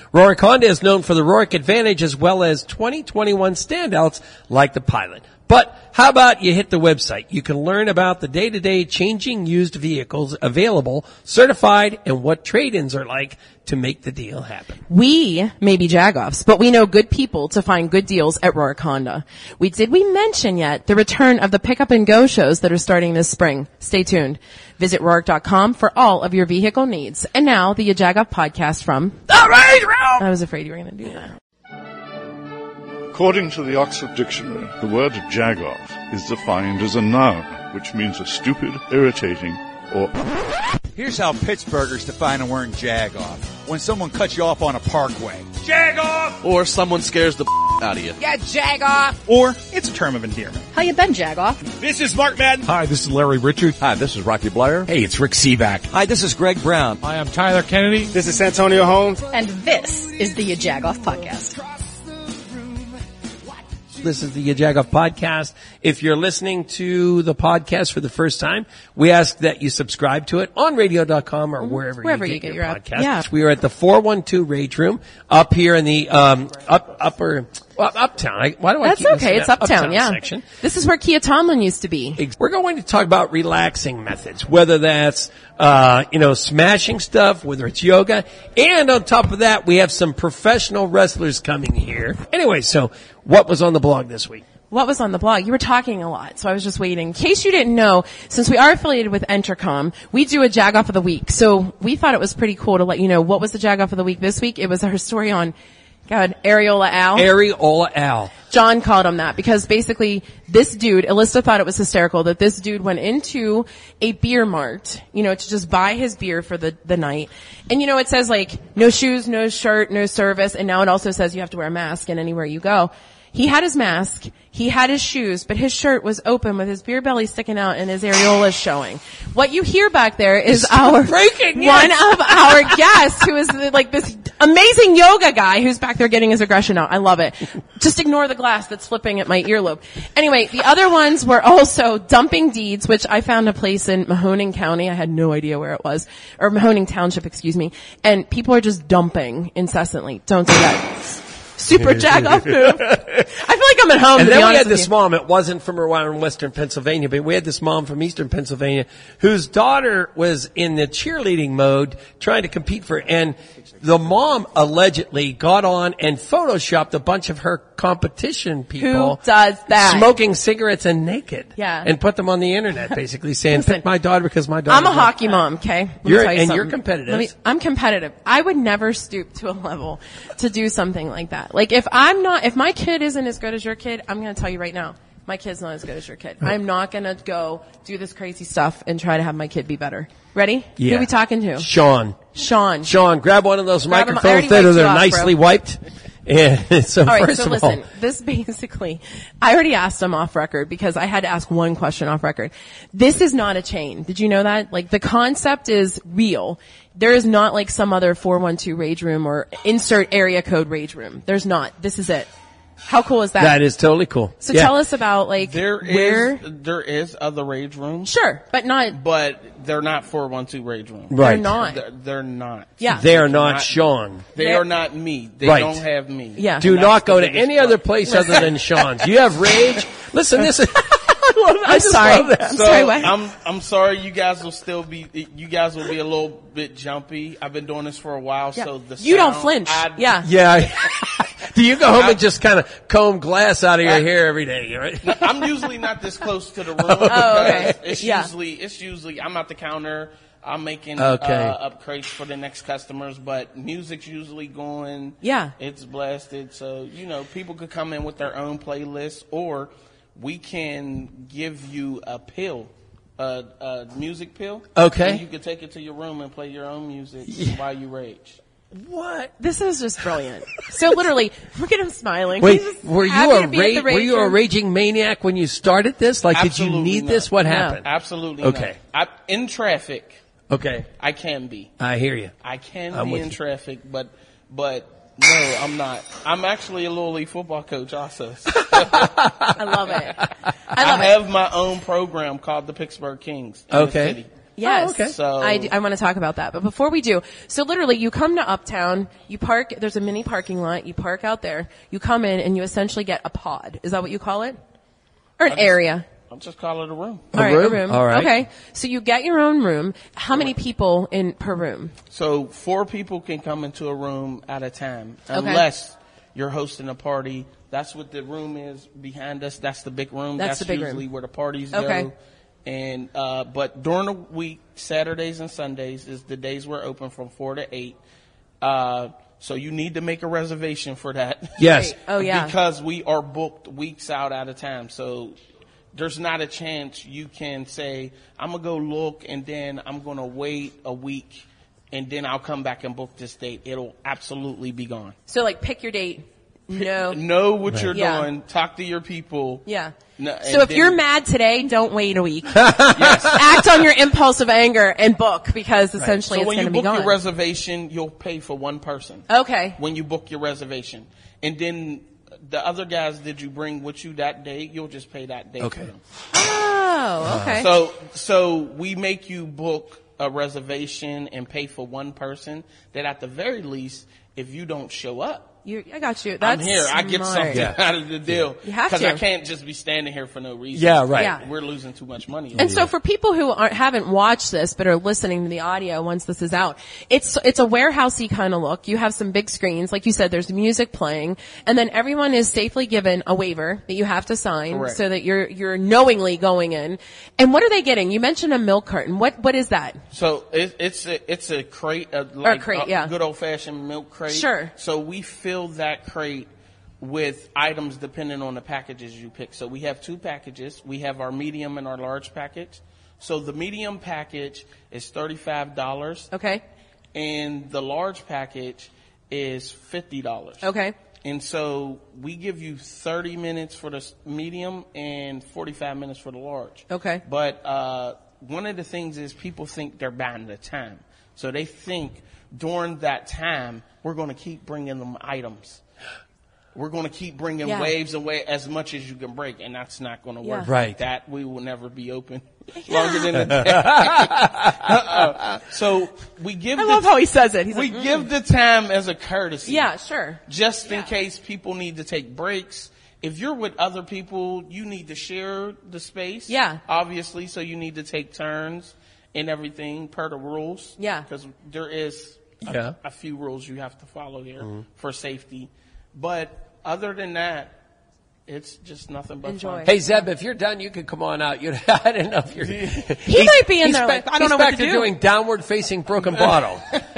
Rourke Honda is known for the Rourke Advantage as well as 2021 standouts like the Pilot. But how about you hit the website? You can learn about the day-to-day changing used vehicles available, certified, and what trade-ins are like to make the deal happen. We may be jagoffs, but we know good people to find good deals at Rourke Honda. Did we mention yet the return of the Pick Up and Go shows that are starting this spring? Stay tuned. Visit Rourke.com for all of your vehicle needs. And now the Jagoff podcast from The Rage Room! I was afraid you were going to do that. According to the Oxford Dictionary, the word jagoff is defined as a noun, which means a stupid, irritating, or... Here's how Pittsburghers define a word jagoff. When someone cuts you off on a parkway. Jagoff! Or someone scares the out of you. Yeah, jagoff! Or it's a term of endearment. How you been, jagoff? This is Mark Madden. Hi, this is Larry Richard. Hi, this is Rocky Blair. Hey, it's Rick Seaback. Hi, this is Greg Brown. Hi, I'm Tyler Kennedy. This is Santonio Holmes. And this is the Jagoff Podcast. This is the Jagoff Podcast. If you're listening to the podcast for the first time, we ask that you subscribe to it on radio.com or wherever you get your podcast. Yeah. We are at the 412 Rage Room up here in the uptown. Why do I That's keep okay. It's uptown, yeah. section? This is where Kia Tomlin used to be. We're going to talk about relaxing methods, whether that's smashing stuff, whether it's yoga, and on top of that, we have some professional wrestlers coming here. Anyway, so what was on the blog this week? What was on the blog? You were talking a lot, so I was just waiting. In case you didn't know, since we are affiliated with Entercom, we do a Jagoff of the Week. So we thought it was pretty cool to let you know what was the Jagoff of the Week this week. It was our story on, Areola Al. Areola Al. John called him that because basically this dude, Alyssa thought it was hysterical that this dude went into a beer mart, to just buy his beer for the night. And it says no shoes, no shirt, no service, and now it also says you have to wear a mask in anywhere you go. He had his mask, he had his shoes, but his shirt was open with his beer belly sticking out and his areolas showing. What you hear back there is one of our guests who is this amazing yoga guy who's back there getting his aggression out. I love it. Just ignore the glass that's flipping at my earlobe. Anyway, the other ones were also Dumping Deeds, which I found a place in Mahoning County. I had no idea where it was. Or Mahoning Township, excuse me. And people are just dumping incessantly. Don't do that. Super jagoff move. I feel like I'm at home. And then we had this mom. It wasn't from around Western Pennsylvania, but we had this mom from Eastern Pennsylvania whose daughter was in the cheerleading mode trying to compete and the mom allegedly got on and photoshopped a bunch of her competition people. Who does that? Smoking cigarettes and naked. Yeah. And put them on the internet, basically saying, pick my daughter because my daughter. I'm a hockey mom, okay? You're competitive. I'm competitive. I would never stoop to a level to do something like that. If my kid isn't as good as your kid, I'm going to tell you right now, my kid's not as good as your kid. I'm not going to go do this crazy stuff and try to have my kid be better. Ready? Yeah. Who are we talking to? Sean, grab one of those microphones that are nicely wiped. Yeah, so all right, first so of listen, all, this basically, I already asked him off record because I had to ask one question off record. This is not a chain. Did you know that? The concept is real. There is not some other 412 Rage Room or insert area code Rage Room. There's not. This is it. How cool is that? That is totally cool. So tell us about there is other Rage Rooms. Sure, but they're not 412 Rage Rooms. Right. They're not. They're not. Yeah. They are not Sean. They are not me. They Right. don't have me. Yeah. Do not go to any other place other than Sean's. You have Rage. Listen, this is. I'm sorry. I'm sorry. What? I'm sorry. You guys will be a little bit jumpy. I've been doing this for a while, Yeah. so the you don't sound, flinch. Yeah. Yeah. Do you go home and just kind of comb glass out of your hair every day, right? I'm usually not this close to the room. Okay. It's usually I'm at the counter. I'm making upgrades for the next customers, but music's usually going. Yeah. It's blasted, so people could come in with their own playlist, or we can give you a pill, a music pill. Okay. And you can take it to your room and play your own music while you rage. What? This is just brilliant. So literally, look at him smiling. Wait, were you a raging maniac when you started this? Did you need this? What happened? Absolutely Okay. not. In traffic. Okay. I can be. I hear you. I can be in traffic, but no, I'm not. I'm actually a Little League football coach also. I love it. I have my own program called the Pittsburgh Kings in the city. Yes. Oh, okay. So I want to talk about that. But before we do, so literally you come to Uptown, you park, there's a mini parking lot, you park out there, you come in and you essentially get a pod. Is that what you call it? Or an area? I'll just call it a room. All right, room? a room. All right. Okay. So you get your own room. How many people in per room? So 4 people can come into a room at a time, Okay. unless you're hosting a party. That's what the room is behind us. That's the big room. That's the big usually room. where the parties Okay. go. And but during the week, Saturdays and Sundays is the days we're open from 4 to 8. So you need to make a reservation for that. Yes. Right. Oh, yeah. Because we are booked weeks out at a time. So there's not a chance you can say, I'm going to go look and then I'm going to wait a week and then I'll come back and book this date. It'll absolutely be gone. So like pick your date. No. Know what you're Yeah. doing. Talk to your people. Yeah. No, So and if you're then- mad today, don't wait a week. yes. Act on your impulsive anger and book because essentially So it's when going you to be book gone. your reservation, you'll pay for one person. Okay. When you book your reservation. And then the other guys that you bring with you that day, you'll just pay that day Okay. for them. Oh, okay. So we make you book a reservation and pay for one person that at the very least, if you don't show up, I got you. That's I'm here. I get smart. something Yeah. out of the deal. You have Because to. I can't just be standing here for no reason. Yeah, right. Yeah. We're losing too much money. And so for people who haven't watched this but are listening to the audio once this is out, it's a warehousey kind of look. You have some big screens. Like you said, there's music playing. And then everyone is safely given a waiver that you have to sign Correct. so that you're knowingly going in. And what are they getting? You mentioned a milk carton. What is that? So it's a crate, crate, yeah. good old fashioned milk crate. Sure. So we fill that crate with items depending on the packages you pick. So we have 2 packages. We have our medium and our large package. So the medium package is $35. Okay. And the large package is $50. Okay. And so we give you 30 minutes for the medium and 45 minutes for the large. Okay. But one of the things is people think they're buying the time. So they think during that time, we're going to keep bringing them items. We're going to keep bringing Yeah. waves away as much as you can break, and that's not going to work. Yeah. Right. Like that. We will never be open longer than a day. So we give I love how he says it. He's we like, give the time as a courtesy. yeah, sure. Just in case people need to take breaks. If you're with other people, you need to share the space. Yeah. Obviously, so you need to take turns and everything per the rules. Yeah. Because there is Yeah. a few rules you have to follow here for safety. But other than that, it's just nothing but Enjoy. fun. Hey Zeb, if you're done, you can come on out. I don't know if you're. He might be in there like, I don't know what to do. doing downward facing broken bottle.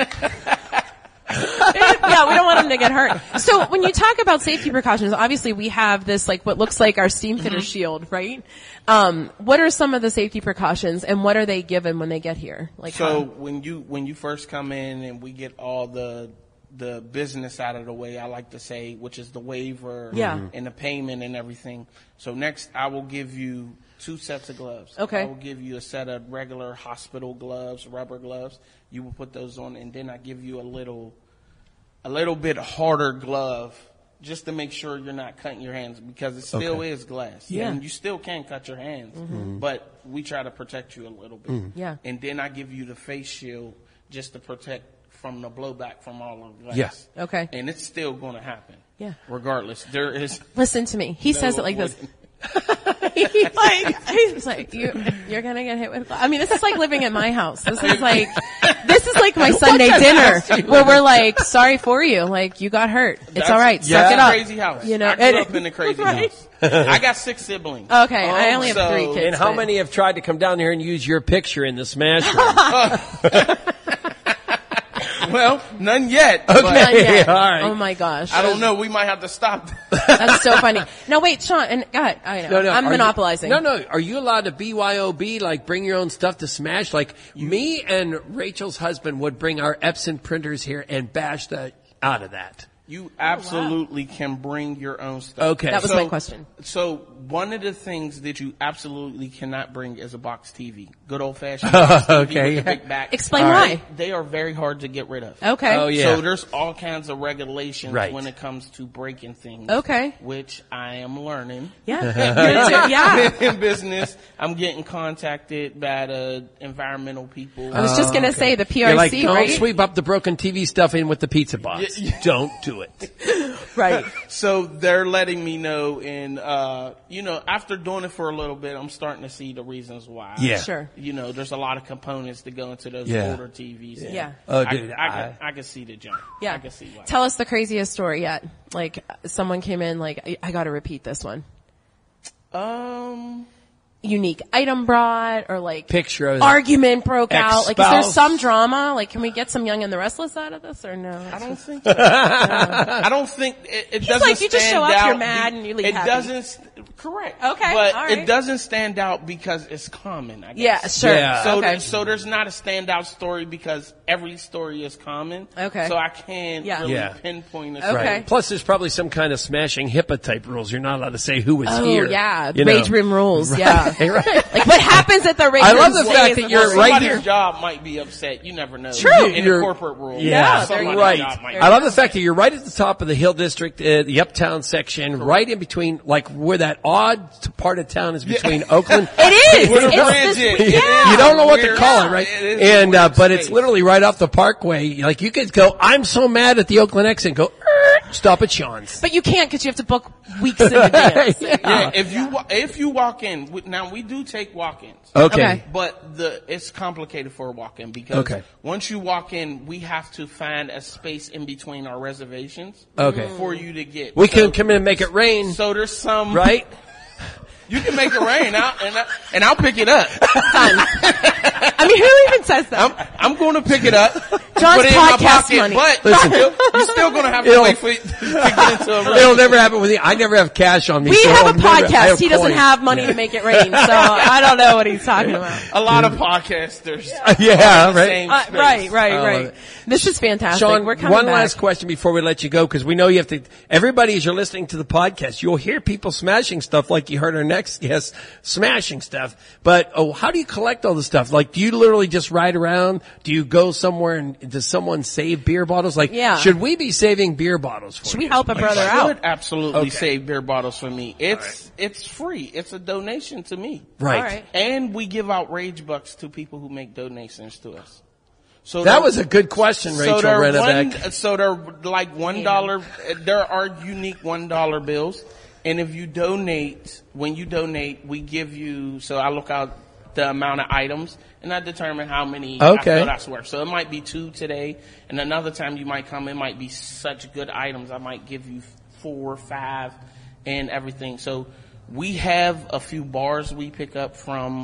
Yeah, we don't want him to get hurt. So when you talk about safety precautions, obviously we have this like what looks like our steam fitter shield, right? What are some of the safety precautions and what are they given when they get here? Like So how? when you first come in and we get all the business out of the way, I like to say, which is the waiver Yeah. and the payment and everything. So next I will give you 2 sets of gloves. Okay. I will give you a set of regular hospital gloves, rubber gloves. You will put those on, and then I give you a little bit harder glove just to make sure you're not cutting your hands, because it still is glass. Yeah. And you still can cut your hands, but we try to protect you a little bit. Yeah. And then I give you the face shield just to protect from the blowback from all of the glass. Yeah. Okay. And it's still going to happen. Yeah. Regardless. There is. Listen to me. He no says it like this. avoiding- he's like, you're gonna get hit with. I mean, this is like living at my house. This is like my Sunday dinner where we're like, sorry for you. Like, you got hurt. It's all right. Suck it That's up. a crazy house. You know, I grew up in a crazy Right? house. I got 6 siblings. Okay, I only have So- 3 kids. And how but- many have tried to come down here and use your picture in the smash room? Well, none yet. Okay. But Not yet. All right. Oh my gosh. I don't know. We might have to stop. That's so funny. No, wait, Sean, and go ahead. I know. I'm Are monopolizing. You, no. Are you allowed to BYOB, like bring your own stuff to smash? Like me and Rachel's husband would bring our Epson printers here and bash the out of that. You absolutely can bring your own stuff. Okay. That was my question. So one of the things that you absolutely cannot bring is a box TV. Good old fashioned box TV Okay. with the big back. Explain why. They are very hard to get rid of. Okay. Oh, yeah. So there's all kinds of regulations Right. when it comes to breaking things. Okay. Which I am learning. Yeah. Yeah. In business, I'm getting contacted by the environmental people. I was just going to say the PRC, You're like, don't right? sweep up the broken TV stuff in with the pizza box. Don't do it. Right. So they're letting me know, and after doing it for a little bit, I'm starting to see the reasons why. Yeah. Sure. There's a lot of components that go into those Yeah. older TVs. Yeah. Oh, dude, I can see the jump. Yeah. I can see why. Tell us the craziest story yet. Like, someone came in, like, I got to repeat this one. Unique item brought, or like Picture of argument broke out. Like, is there ex-spouse. some drama? Like, can we get some Young and the Restless out of this, or no? I don't think so. I don't think it doesn't like, you just stand show up, out. you're mad, and you leave It happy. doesn't. Correct. Okay, But all right. it doesn't stand out because it's common, I guess. Yeah, sure. Yeah. So, okay. so there's not a standout story because every story is common. Okay. So I can't Yeah. really Yeah. pinpoint a Okay. story. Right. Plus, there's probably some kind of smashing HIPAA type rules. You're not allowed to say who was Oh, here. yeah. you know. Rage room rules. Yeah. Right. Like, what happens at the rage I room love the stays fact at that the you're rage right room. Somebody's here. job might be upset. You never know. True. In You're- the corporate world. Yeah, there you go. Somebody's right. job might I love be the fact that you're right at the top of the Hill District, the Uptown section, right in between, like where that odd part of town is between Oakland. It is. Where the It's bridge this- is. yeah. You don't know what to Weird. call it, right? It is a And weird but it's space. literally right off the Parkway. Like you could go, I'm so mad at the Oakland exit, and go, stop at Sean's. But you can't because you have to book weeks in advance. Yeah, if you walk in, now we do take walk-ins. Okay. But it's complicated for a walk-in because Okay. once you walk in, we have to find a space in between our reservations. Okay. For you to get. We can come in and make it rain, So there's some. right? You can make it rain and I'll pick it up. I mean, who even says that? I'm going to pick it up. John's put it in my podcast pocket, money. But Listen. you're still going to have to It'll- wait for it to get into a rain. It'll never happen with me. I never have cash on me. We so have a I'll never- I podcast. He doesn't coins. have money to make it rain, so I don't know what he's talking about. A lot of podcasters. Yeah, are in the right. same space. Right. love Right. it. This is fantastic. Sean, We're coming one back. last question before we let you go, because we know you have to. Everybody, as you're listening to the podcast, you'll hear people smashing stuff, like you heard our next guest smashing stuff. But how do you collect all the stuff? Like, do you literally just ride around? Do you go somewhere and does someone save beer bottles? Like, Yeah. should we be saving beer bottles for Should you? we help a brother You out? should absolutely Okay. save beer bottles for me. It's free. It's a donation to me. Right. All right. And we give out Rage Bucks to people who make donations to us. So That they're- was a good question, Rachel they're Renebeck. So they're like $1. There are unique $1 bills. And if you donate, when you donate, we give you, so I look out the amount of items and I determine how many I Okay. feel that's worth. So it might be 2 today, and another time you might come, it might be such good items. I might give you 4, 5 and everything. So we have a few bars we pick up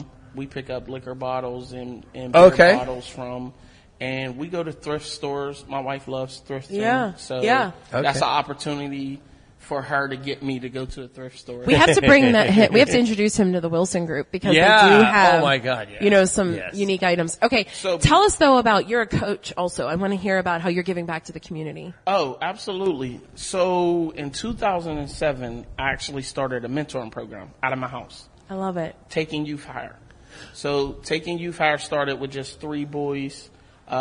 liquor bottles and beer Okay. bottles from. And we go to thrift stores. My wife loves thrifting. Yeah, So yeah. that's Okay. an opportunity for her to get me to go to a thrift store. We have to bring that. We have to introduce him to the Wilson Group because Yeah. they do have. Oh my God, yeah. Some Yes. unique items. Okay, So- tell us though about you're a coach. Also, I want to hear about how you're giving back to the community. Oh, absolutely. So in 2007, I actually started a mentoring program out of my house, I love it. Taking Youth Higher. So Taking Youth Higher started with just 3 boys.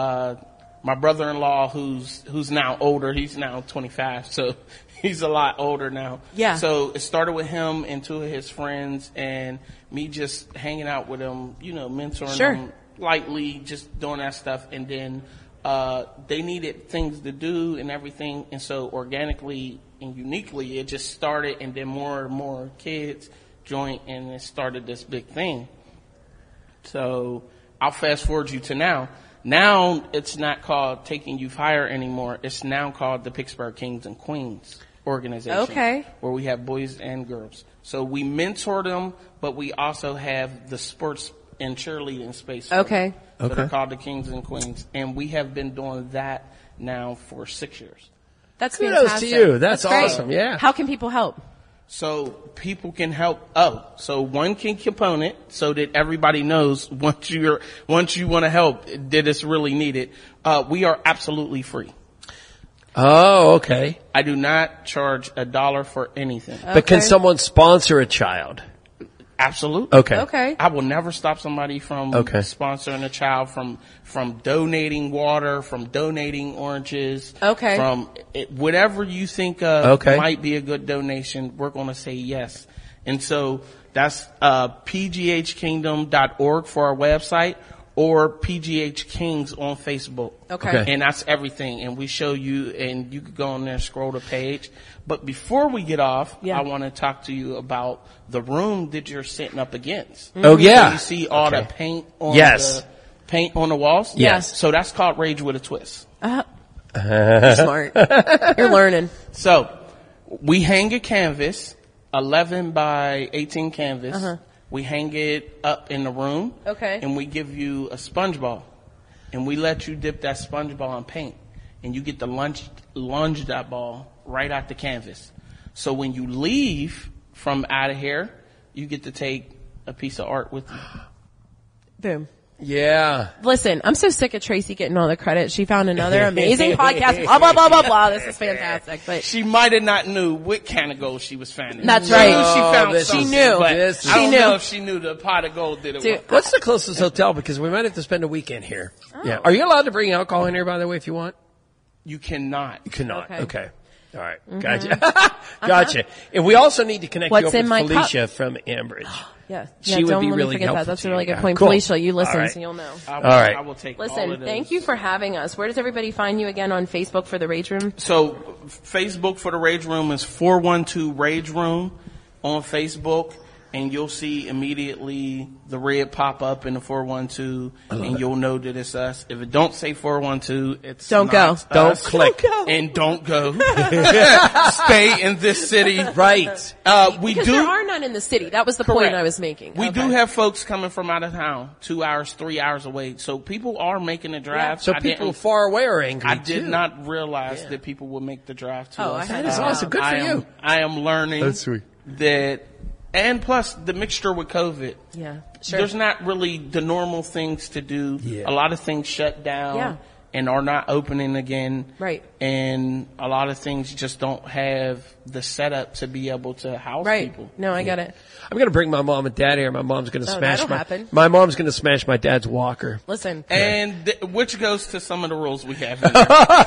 My brother-in-law, who's now older, he's now 25, so he's a lot older now. Yeah. So it started with him and 2 of his friends, and me just hanging out with them, mentoring Sure. them lightly, just doing that stuff, and then they needed things to do and everything, and so organically and uniquely, it just started, and then more and more kids joined, and it started this big thing. So I'll fast forward you to now. Now it's not called Taking Youth Higher anymore. It's now called the Pittsburgh Kings and Queens organization. Okay. Where we have boys and girls. So we mentor them, but we also have the sports and cheerleading space. for Okay. them. So they're called the Kings and Queens. And we have been doing that now for 6 years. That's Kudos fantastic. to you. That's great. awesome. Yeah. How can people help? So people can help. So one key component, so that everybody knows once you want to help, that it's really needed. We are absolutely free. Oh, okay. I do not charge $1 for anything. But can someone sponsor a child? Absolutely. Okay. Okay. I will never stop somebody from Okay. sponsoring a child, from donating water, from donating oranges. Okay. From whatever you think of Okay. might be a good donation, we're going to say yes. And so that's pghkingdom.org for our website, or PGH Kings on Facebook. Okay. And that's everything. And we show you, and you could go on there and scroll the page. But before we get off, Yeah. I want to talk to you about the room that you're sitting up against. Oh, yeah. So you see all Okay. the paint on Yes. the paint on the walls? Yes. So that's called Rage with a Twist. You're smart. You're learning. So we hang a canvas, 11 by 18 canvas. We hang it up in the room. Okay. And we give you a sponge ball. And we let you dip that sponge ball in paint. And you get to lunge that ball right out the canvas. So when you leave from out of here, you get to take a piece of art with you. Boom. Yeah. Listen, I'm so sick of Tracy getting all the credit. She found another amazing podcast. Blah, blah, blah, blah, blah. This is fantastic. But She might have not knew what kind of gold she was finding. That's She right. knew she found this something, is- She knew. but this is- I don't She knew. know if she knew the pot of gold that it Dude, was. What's the closest hotel? Because we might have to spend a weekend here. Yeah. Are you allowed to bring alcohol in here, by the way, if you want? You cannot. You cannot. Okay. Okay. All right. Gotcha. Gotcha. And we also need to connect What's you up in my with cup? Felicia from Ambridge. yeah. She yeah, would don't be let me really forget that. helpful That's to a really you. good point. Cool. Felicia, you listen, All right. so you'll know. I will, All right. I will take all Listen, of those. thank you for having us. Where does everybody find you again on Facebook for the Rage Room? So Facebook for the Rage Room is 412 Rage Room on Facebook, and you'll see immediately the red pop up in the 412, and you'll know that it's us. If it don't say 412, it's Don't not go. Don't us. click. And don't go. Stay in this city. Right. We Because do. there are none in the city. That was the point Correct. I was making. We Okay. do have folks coming from out of town, 2 hours, 3 hours away. So people are making the drive. So I people didn't- far away are angry I did too. not realize that people would make the drive to Oh, us. I had That is that awesome. Good for you. I am learning That's sweet. that, and plus the mixture with COVID. Yeah. Sure. There's not really the normal things to do. Yeah. A lot of things shut down Yeah. and are not opening again. Right. And a lot of things just don't have the setup to be able to house Right. people. No, I get it. I'm going to bring my mom and dad here. My mom's going to smash that'll happen. my mom's going to smash my dad's walker. Listen. And which goes to some of the rules we have in there.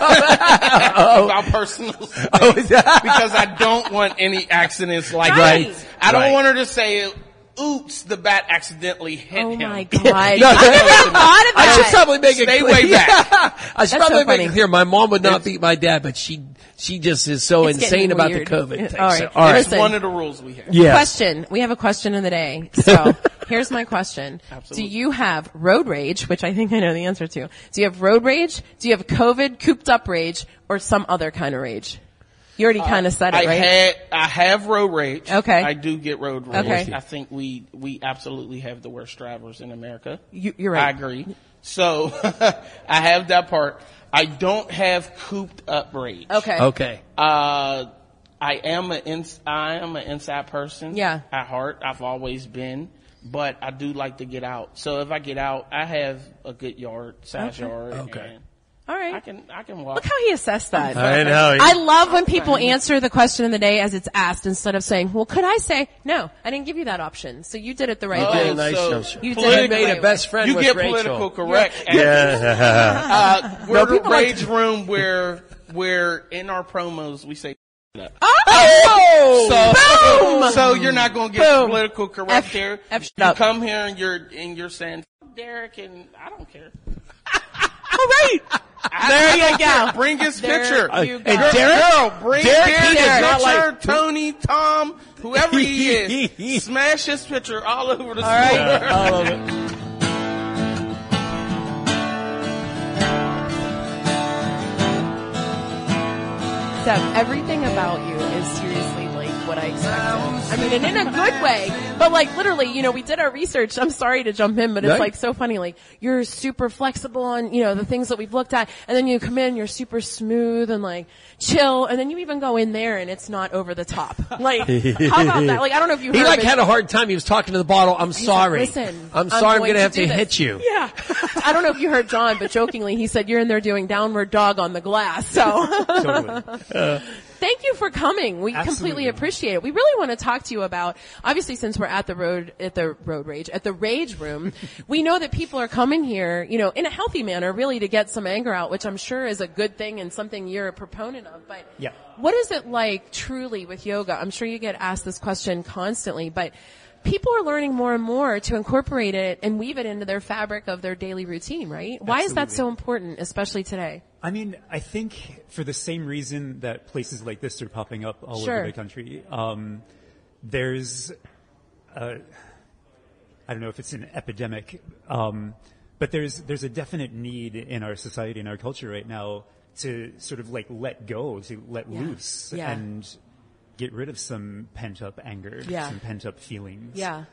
About personal space. Because I don't want any accidents like Right. that. I don't Right. want her to say, oops, the bat accidentally hit Oh him. my God. No, I never thought of I should that. probably make it Stay clear. way back. I should That's probably so make funny. it clear. My mom would not beat my dad, but she just is so It's insane getting about weird. the COVID thing. All right. So, all right. That's Listen. one of the rules we have. Yes. Question. We have a question of the day. So here's my question. Absolutely. Do you have road rage, which I think I know the answer to? Do you have road rage? Do you have COVID cooped up rage or some other kind of rage? You already kind of said it, right? I have road rage. Okay. I do get road rage. Okay. I think we absolutely have the worst drivers in America. You're right. I agree. So I have that part. I don't have cooped up rage. Okay. Okay. I am an inside person. Yeah. At heart, I've always been, but I do like to get out. So if I get out, I have a good size yard. Okay. And All right. I can walk. Look how he assessed that. I know. I love when people answer the question of the day as it's asked instead of saying, well, could I say, no, I didn't give you that option. So you did it the right Oh, way. a nice so notion. You did You it made right a best friend you with get Rachel. political correct. Yeah. We're No, the people like rage room where in our promos we say. Oh! So you're not going to get Boom. political correct F- here. F You up. come here and you're saying Derek, and I don't care. All right. There you go. Bring his There picture. you go. And Derek, Girl, bring Derek, his he does not picture. like- Tony, Tom, whoever he is, smash his picture all over the All right. store. All of it. Seb, everything about you is seriously like what I expected. I mean, and in a good way, but like literally, you know, we did our research. I'm sorry to jump in, but it's like so funny. Like you're super flexible on, you know, the things that we've looked at, and then you come in, you're super smooth and like chill, and then you even go in there and it's not over the top. Like, how about that? Like, I don't know if you heard. He like of it. had a hard time. He was talking to the bottle. I'm sorry. Listen, I'm sorry. I'm going going to have to do hit this. you. Yeah. I don't know if you heard John, but jokingly he said you're in there doing downward dog on the glass. So Totally. thank you for coming. We completely Absolutely. appreciate it. We really want to talk to you about, obviously since we're at the Rage Room, we know that people are coming here, you know, in a healthy manner, really to get some anger out, which I'm sure is a good thing and something you're a proponent of. But Yeah. what is it like truly with yoga? I'm sure you get asked this question constantly, but people are learning more and more to incorporate it and weave it into their fabric of their daily routine, right? Why is that Absolutely. so important, especially today? I mean, I think for the same reason that places like this are popping up all Sure. over the country, there's, I don't know if it's an epidemic, but there's a definite need in our society, in our culture right now, to sort of like let go, to let loose, Yeah. and get rid of some pent up anger, Yeah. some pent up feelings. Yeah.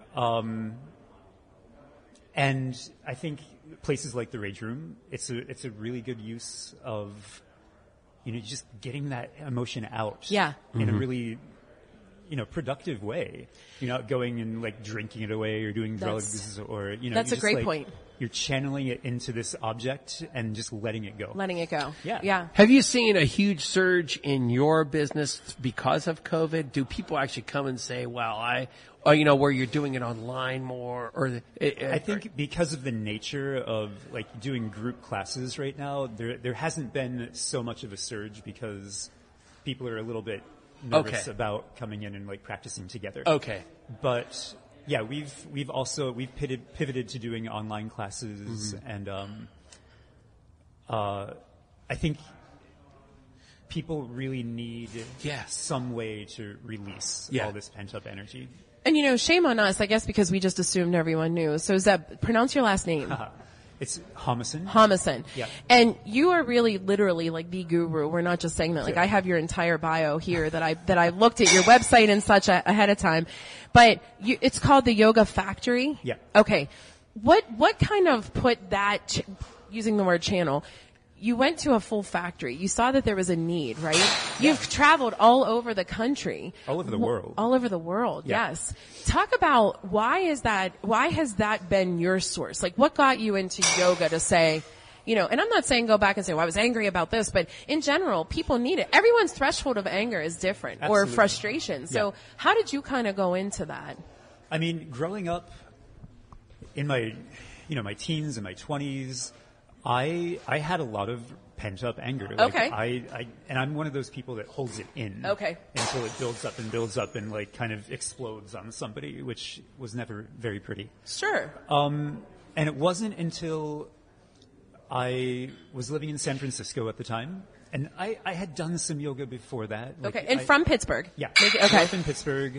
And I think places like the Rage Room, it's a really good use of, you know, just getting that emotion out. Yeah. In a really, you know, productive way. You're not going and like drinking it away or doing drugs or, you know. That's you a just, great like, point. You're channeling it into this object and just letting it go. Letting it go. Yeah. Yeah. Have you seen a huge surge in your business because of COVID? Do people actually come and say, well, you know, where you're doing it online more or? I think because of the nature of like doing group classes right now, there hasn't been so much of a surge because people are a little bit nervous about coming in and like practicing together. Okay. But yeah, we've pivoted to doing online classes, and I think people really need some way to release all this pent up energy. And you know, shame on us, I guess, because we just assumed everyone knew. So Zeb, pronounce your last name. It's Homison. Homison. Yeah. And you are really literally like the guru. We're not just saying that. Like I have your entire bio here that I looked at your website and such ahead of time. But it's called the Yoga Factory. Yeah. Okay. What kind of put that, using the word channel, you went to a full factory. You saw that there was a need, right? Yeah. You've traveled all over the country. All over the world. All over the world, yes. Talk about why has that been your source? Like what got you into yoga to say, you know, and I'm not saying go back and say, well, I was angry about this, but in general, people need it. Everyone's threshold of anger is different. Absolutely. Or frustration. So how did you kind of go into that? I mean, growing up in my teens and my 20s, I had a lot of pent up anger. Like Okay. And I'm one of those people that holds it in. Okay. Until it builds up and like kind of explodes on somebody, which was never very pretty. Sure. And it wasn't until I was living in San Francisco at the time, and I had done some yoga before that. Like, Okay. And from Pittsburgh. Yeah. Okay. I grew up in Pittsburgh.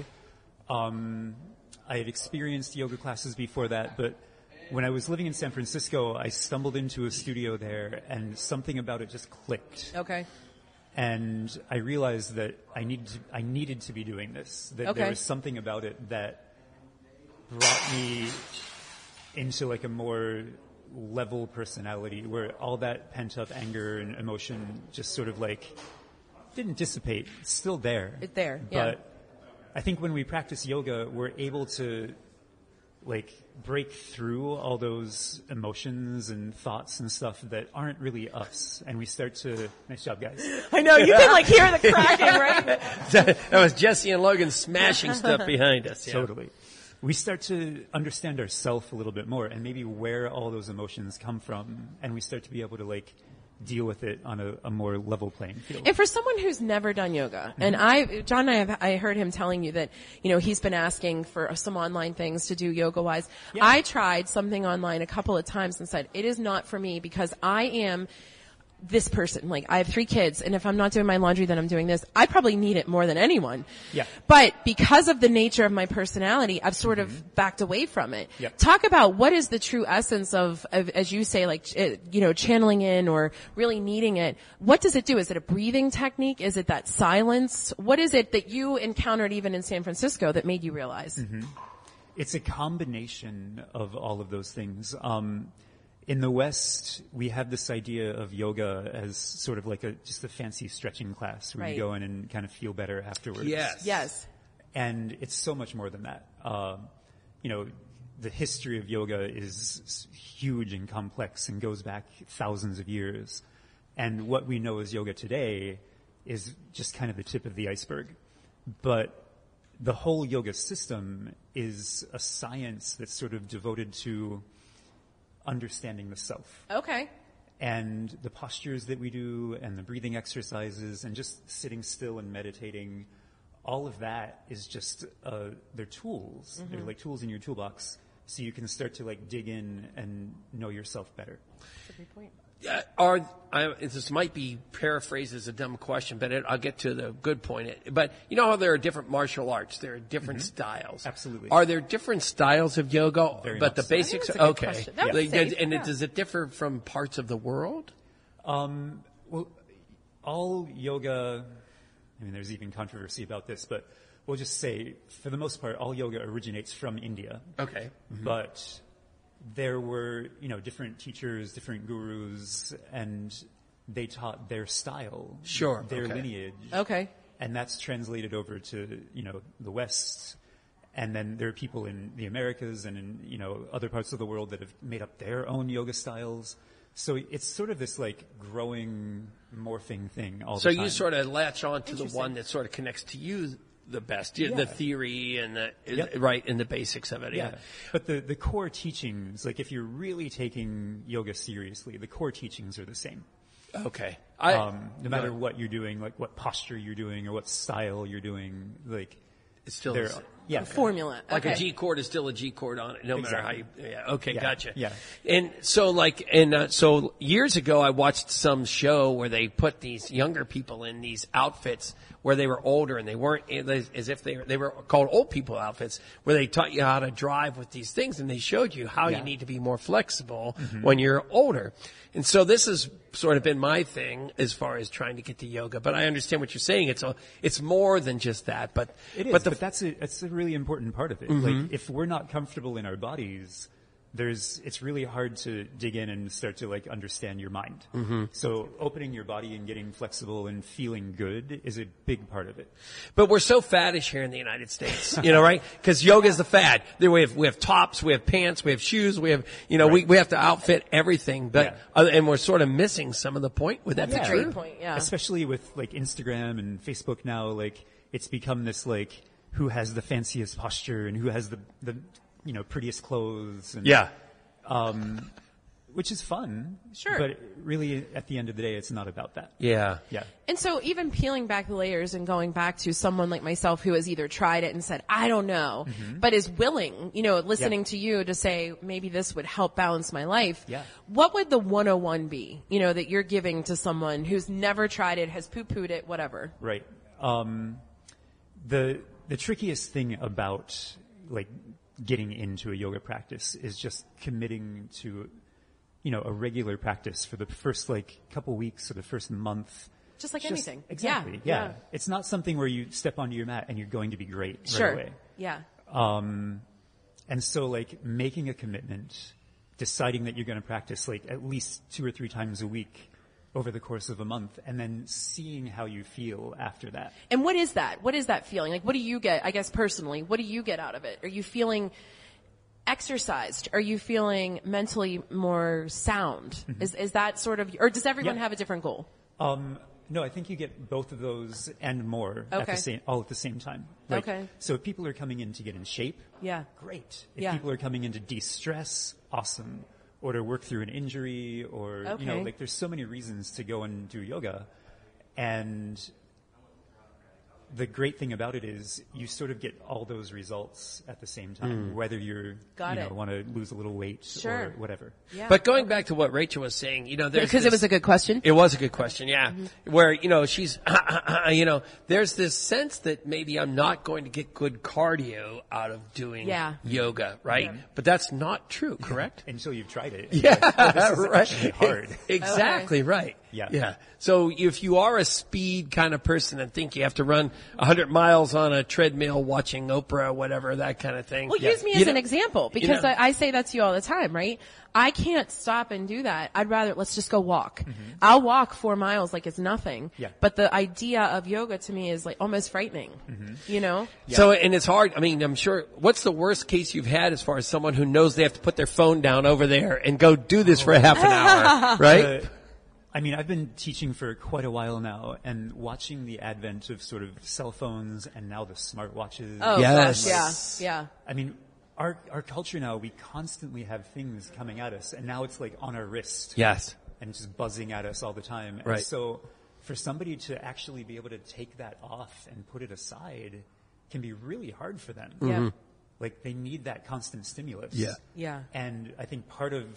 I had experienced yoga classes before that, but when I was living in San Francisco, I stumbled into a studio there, and something about it just clicked. Okay. And I realized that I needed to be doing this. That there was something about it that brought me into like a more level personality, where all that pent up anger and emotion just sort of like didn't dissipate. It's still there. It's there. Yeah. But I think when we practice yoga, we're able to like break through all those emotions and thoughts and stuff that aren't really us, and we start to. Nice job, guys. I know you can like hear the cracking, right? That was Jesse and Logan smashing stuff behind us. Yeah. Totally. We start to understand ourselves a little bit more, and maybe where all those emotions come from, and we start to be able to like deal with it on a more level playing field. And for someone who's never done yoga, and John and I heard him telling you that, you know, he's been asking for some online things to do yoga-wise. Yeah. I tried something online a couple of times and said, it is not for me because I this person. Like, I have 3 kids, and if I'm not doing my laundry, then I'm doing this. I probably need it more than anyone. Yeah. But because of the nature of my personality, I've sort of backed away from it. Yep. Talk about what is the true essence of, as you say, like, channeling in or really needing it. What does it do? Is it a breathing technique? Is it that silence? What is it that you encountered even in San Francisco that made you realize? It's a combination of all of those things. In the West, we have this idea of yoga as sort of like just a fancy stretching class where Right. you go in and kind of feel better afterwards. Yes. And it's so much more than that. The history of yoga is huge and complex and goes back thousands of years. And what we know as yoga today is just kind of the tip of the iceberg. But the whole yoga system is a science that's sort of devoted to understanding the self. Okay. And the postures that we do and the breathing exercises and just sitting still and meditating, all of that is just, they're tools. They're like tools in your toolbox so you can start to like dig in and know yourself better. That's a great point. This might be paraphrased as a dumb question, but I'll get to the good point. But you know how there are different martial arts, there are different styles. Absolutely. Are there different styles of yoga? Very but the much so. basics, I think that's a good okay. question. That was safe, And yeah. does it differ from parts of the world? Well, all yoga, I mean, there's even controversy about this, but we'll just say, for the most part, all yoga originates from India. Okay. But there were, different teachers, different gurus, and they taught their style. Sure, Their okay. lineage. Okay. And that's translated over to, the West. And then there are people in the Americas and in, other parts of the world that have made up their own yoga styles. So it's sort of this like growing, morphing thing all So the time. you sort of latch on to the Interesting. one that sort of connects to you the best, Yeah. the theory and Yep. right, and the basics of it. Yeah. But the core teachings, like if you're really taking yoga seriously, the core teachings are the same. Okay. No matter what you're doing, like what posture you're doing or what style you're doing, like It's still they're, the same. yeah. Formula. Like okay. a G chord is still a G chord on it, no matter how you. Yeah. Okay, Yeah, gotcha. yeah. And so, so years ago, I watched some show where they put these younger people in these outfits where they were older and they weren't as if they were called old people outfits, where they taught you how to drive with these things and they showed you how you Yeah. need to be more flexible when you're older. And so this has sort of been my thing as far as trying to get to yoga. But I understand what you're saying. It's more than just that. But It is, but that's a really important part of it. Like, if we're not comfortable in our bodies, it's really hard to dig in and start to like understand your mind. So opening your body and getting flexible and feeling good is a big part of it. But we're so faddish here in the United States, right? Because yoga is the fad. There we have tops, we have pants, we have shoes, we have, Right. we have to outfit everything. But and we're sort of missing some of the point. Would that be That's a true? great point, yeah. Especially with like Instagram and Facebook now, like it's become this like who has the fanciest posture and who has the prettiest clothes. And, Yeah. which is fun. Sure. But really, at the end of the day, it's not about that. Yeah. Yeah. And so even peeling back the layers and going back to someone like myself who has either tried it and said, I don't know, but is willing, listening to you to say, maybe this would help balance my life. Yeah. What would the 101 be, that you're giving to someone who's never tried it, has poo-pooed it, whatever? Right. The trickiest thing about like getting into a yoga practice is just committing to, a regular practice for the first like couple weeks or the first month. Just like anything. Exactly. Yeah. It's not something where you step onto your mat and you're going to be great Sure. right away. Yeah. And so like making a commitment, deciding that you're going to practice like at least 2 or 3 times a week over the course of a month and then seeing how you feel after that. And what is that? What is that feeling? Like, what do you get, I guess personally, what do you get out of it? Are you feeling exercised? Are you feeling mentally more sound? Is that sort of, or does everyone have a different goal? No, I think you get both of those and more Okay. all at the same time. Okay. So if people are coming in to get in shape, Yeah. great. If Yeah. people are coming in to de-stress, awesome. Or to work through an injury or, Okay. there's so many reasons to go and do yoga. And the great thing about it is you sort of get all those results at the same time, whether you're, want to lose a little weight or whatever. Yeah. But going back to what Rachel was saying, because it was a good question. It was a good question, yeah. Where, she's, there's this sense that maybe I'm not going to get good cardio out of doing yoga, right? Yeah. But that's not true, correct? Until you've tried it. Yeah, this is actually hard. Exactly right. Yeah. So if you are a speed kind of person and think you have to run 100 miles on a treadmill watching Oprah, whatever, that kind of thing. Well, use me as an example, because I say that to you all the time, right? I can't stop and do that. I'd rather, let's just go walk. I'll walk 4 miles like it's nothing. Yeah. But the idea of yoga to me is like almost frightening, Yeah. So, and it's hard. I mean, I'm sure, what's the worst case you've had as far as someone who knows they have to put their phone down over there and go do this for half an hour, right? I've been teaching for quite a while now, and watching the advent of sort of cell phones and now the smartwatches. Oh, yes. gosh, yeah. I mean, our culture now, we constantly have things coming at us, and now it's like on our wrist. Yes. And just buzzing at us all the time. Right. And so for somebody to actually be able to take that off and put it aside can be really hard for them. Yeah. Like, they need that constant stimulus. Yeah. Yeah. And I think part of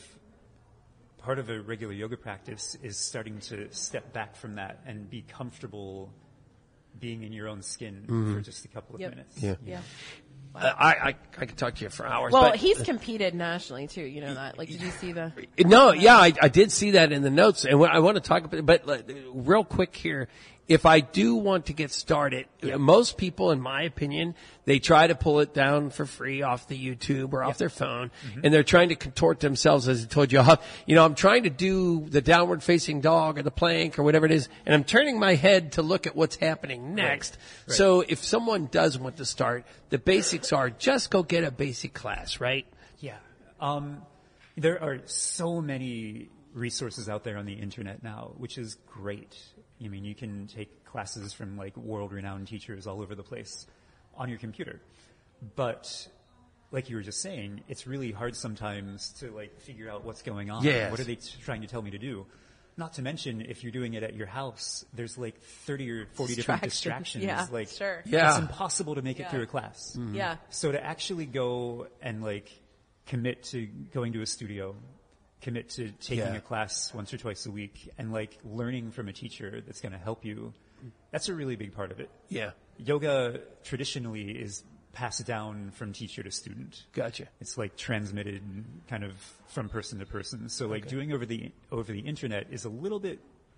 a regular yoga practice is starting to step back from that and be comfortable being in your own skin for just a couple of minutes. Yeah. Yeah. I could talk to you for hours. Well, but he's competed nationally too. You know that. Like, did you see the? No, yeah, I did see that in the notes, and I want to talk about it. But real quick here, if I do want to get started, most people, in my opinion, they try to pull it down for free off the YouTube or off their phone, and they're trying to contort themselves, as I told you. I'm trying to do the downward facing dog or the plank or whatever it is, and I'm turning my head to look at what's happening next. Right. So if someone does want to start, the basics are just go get a basic class, right? Yeah. There are so many resources out there on the internet now, which is great. I mean, you can take classes from like world-renowned teachers all over the place on your computer. But like you were just saying, it's really hard sometimes to like figure out what's going on. Yes. What are they trying to tell me to do? Not to mention, if you're doing it at your house, there's like 30 or 40 different distractions. Yeah, like, sure. It's impossible to make it through a class. Yeah. So to actually go and like commit to going to a studio, commit to taking a class once or twice a week, and like learning from a teacher that's going to help you, that's a really big part of it. Yeah. Yoga traditionally is passed down from teacher to student. Gotcha. It's like transmitted kind of from person to person. So like doing over the internet is a little bit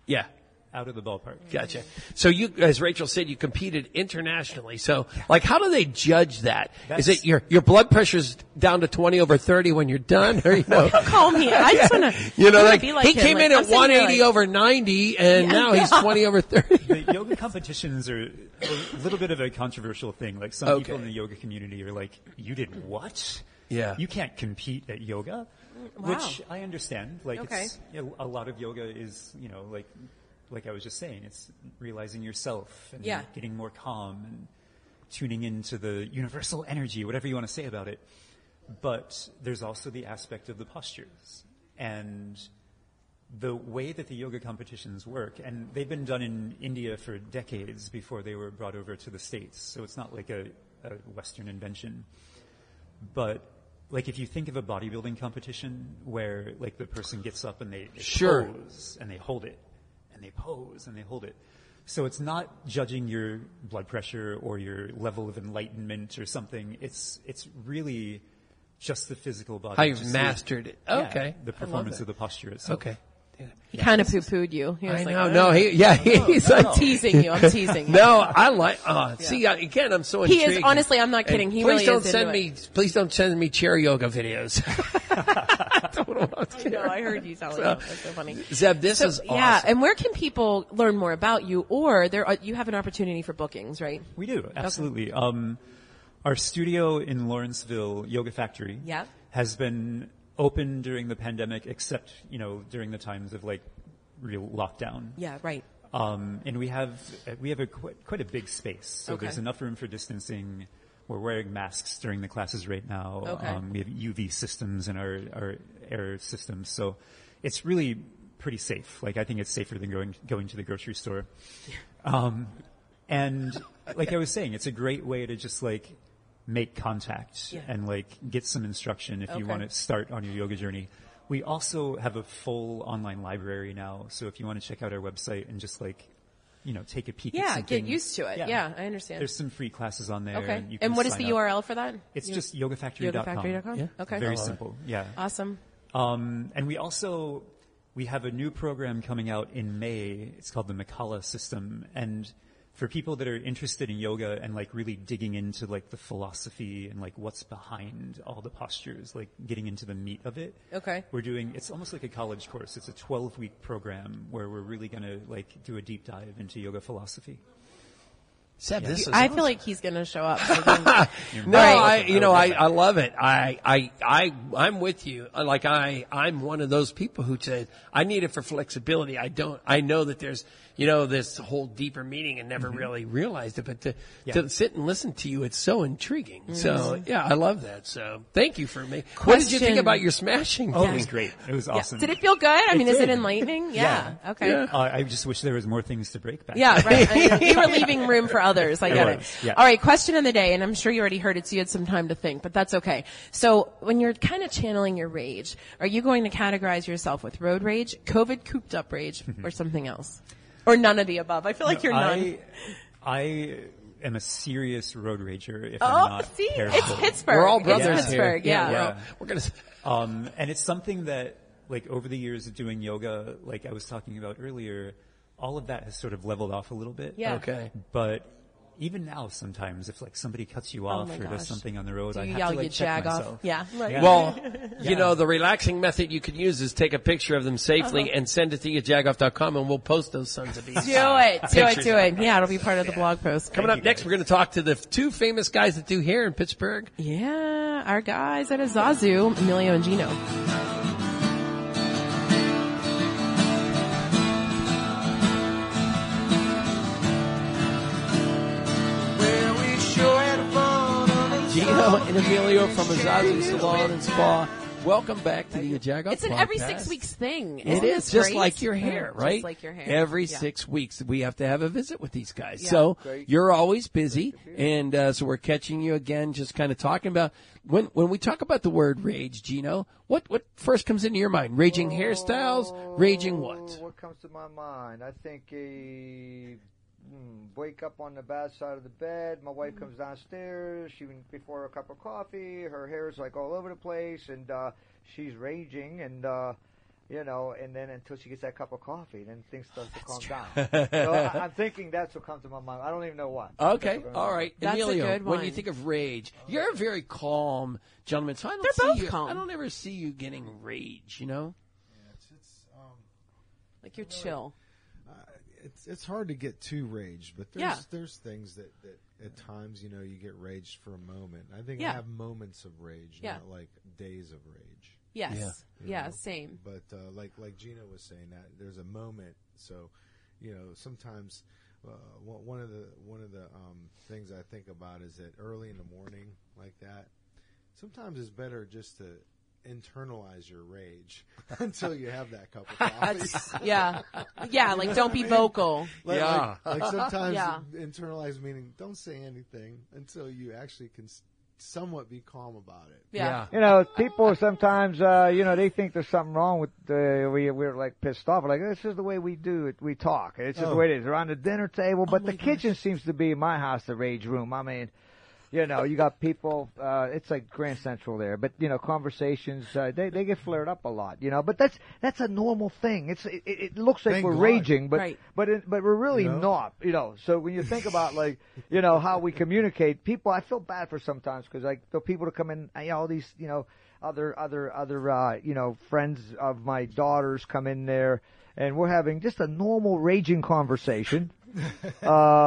out of the ballpark. Gotcha. So you, as Rachel said, you competed internationally. So, like, how do they judge that? Is it your blood pressure's down to 20/30 when you're done, or Don't call me. I just want to, be like he came in at 180/90, and now he's 20/30. The yoga competitions are a little bit of a controversial thing. Like, some people in the yoga community are like, "You did what? Yeah, you can't compete at yoga," which I understand. Like, it's, a lot of yoga is, like I was just saying, it's realizing yourself and getting more calm and tuning into the universal energy, whatever you want to say about it. But there's also the aspect of the postures and the way that the yoga competitions work. And they've been done in India for decades before they were brought over to the States. So it's not like a Western invention. But like, if you think of a bodybuilding competition where like the person gets up and they pose and they hold it, and they pose and they hold it. So it's not judging your blood pressure or your level of enlightenment or something. It's really just the physical body. How you've mastered it. Okay. Yeah, the performance of the posture itself. Okay. He kind of poo-pooed you. He was I like, know. No, he's like, I'm teasing you. I'm teasing you. No, I like. See, again, I'm so intrigued. He is, honestly, I'm not kidding. He really is into it. Please don't send me chair yoga videos. I know. I heard you telling me. That's so funny. Zeb, this is awesome. Yeah, and where can people learn more about you? Or you have an opportunity for bookings, right? We do, absolutely. Okay. Our studio in Lawrenceville, Yoga Factory, has been open during the pandemic, except, during the times of like real lockdown. Yeah, right. And we have quite a big space. So there's enough room for distancing. We're wearing masks during the classes right now. Okay. We have UV systems in our air systems. So it's really pretty safe. Like, I think it's safer than going to the grocery store. And like I was saying, it's a great way to just like make contact and like get some instruction if you want to start on your yoga journey. We also have a full online library now. So if you want to check out our website and just like, take a peek at something. Get used to it. Yeah, I understand. There's some free classes on there. Okay. And you can what is the sign up. URL for that? It's just yogafactory.com. Yogafactory.com? Yeah. Okay. Very simple. Yeah. Awesome. And we have a new program coming out in May. It's called the Mikala system. And for people that are interested in yoga and like really digging into like the philosophy and like what's behind all the postures, like getting into the meat of it. Okay. It's almost like a college course. It's a 12-week program where we're really going to like do a deep dive into yoga philosophy. Seb, this is I awesome. feel like he's going to show up. No, I love it. I'm with you. Like I'm one of those people who said I need it for flexibility. I know that there's, this whole deeper meaning and never really realized it, but to sit and listen to you, it's so intriguing. Mm-hmm. So yeah, I love that. So thank you for me. What did you think about your smashing? Oh, it was great. It was awesome. Did it feel good? I mean, is it enlightening? Yeah. Okay. Yeah. I just wish there was more things to break back. Yeah, right. You were leaving room for others. I get it. Yeah. All right, question of the day, and I'm sure you already heard it, so you had some time to think, but that's okay. So when you're kind of channeling your rage, are you going to categorize yourself with road rage, COVID cooped up rage, or something else? Or none of the above? I feel like you're none. I am a serious road rager if I'm not careful. It's Pittsburgh. We're all brothers it's Pittsburgh, here. Yeah. We're gonna. And it's something that, like, over the years of doing yoga, like I was talking about earlier, all of that has sort of leveled off a little bit. Yeah. Okay. But even now, sometimes if like somebody cuts you off or does something on the road, I have to like check myself. Yeah. Right. Well, the relaxing method you could use is take a picture of them safely and send it to jagoff.com, and we'll post those sons of beasts. Do it. Yeah, it'll be part of the blog post. Coming up next, we're going to talk to the two famous guys that do hair in Pittsburgh. Yeah, our guys at Azazu, Emilio and Gino. Gino and Emilio from Azazu Salon and Spa. Welcome back to the Jagoff It's an podcast. every 6 weeks thing. It is just like your hair, right? Just like your hair. Every 6 weeks we have to have a visit with these guys. Yeah. So you're always busy, and so we're catching you again, just kind of talking about when we talk about the word rage, Gino. What first comes into your mind? Raging hairstyles, raging what? What comes to my mind? I think wake up on the bad side of the bed. My wife comes downstairs. Before a cup of coffee, her hair's like all over the place, and she's raging, and and then until she gets that cup of coffee, then things start to calm down. So I'm thinking that's what comes to my mind. I don't even know why. Okay, all right, That's Emilio. a good one. When you think of rage, you're a very calm gentleman. So They're both calm. I don't ever see you getting rage. Yeah, Like you're chill. It's hard to get too raged, but there's things that at times you get raged for a moment. I think I have moments of rage, not like days of rage. Yes. Yeah, same. But like Gina was saying, that there's a moment. So, sometimes one of the things I think about is that early in the morning, like that, sometimes it's better just to internalize your rage until you have that cup of coffee. Yeah, like don't be vocal. Like sometimes internalize meaning don't say anything until you actually can somewhat be calm about it. Yeah. People sometimes, they think there's something wrong with we're like pissed off. We're like, this is the way we do it. We talk. It's just the way it is. We're on the dinner table, but the kitchen seems to be in my house the rage room. I mean, you got people, it's like Grand Central there, but, conversations, they get flared up a lot, but that's a normal thing. It looks like we're raging, but we're really not, so when you think about how we communicate, people, I feel bad for sometimes because the people to come in, all these, other friends of my daughters come in there and we're having just a normal raging conversation. They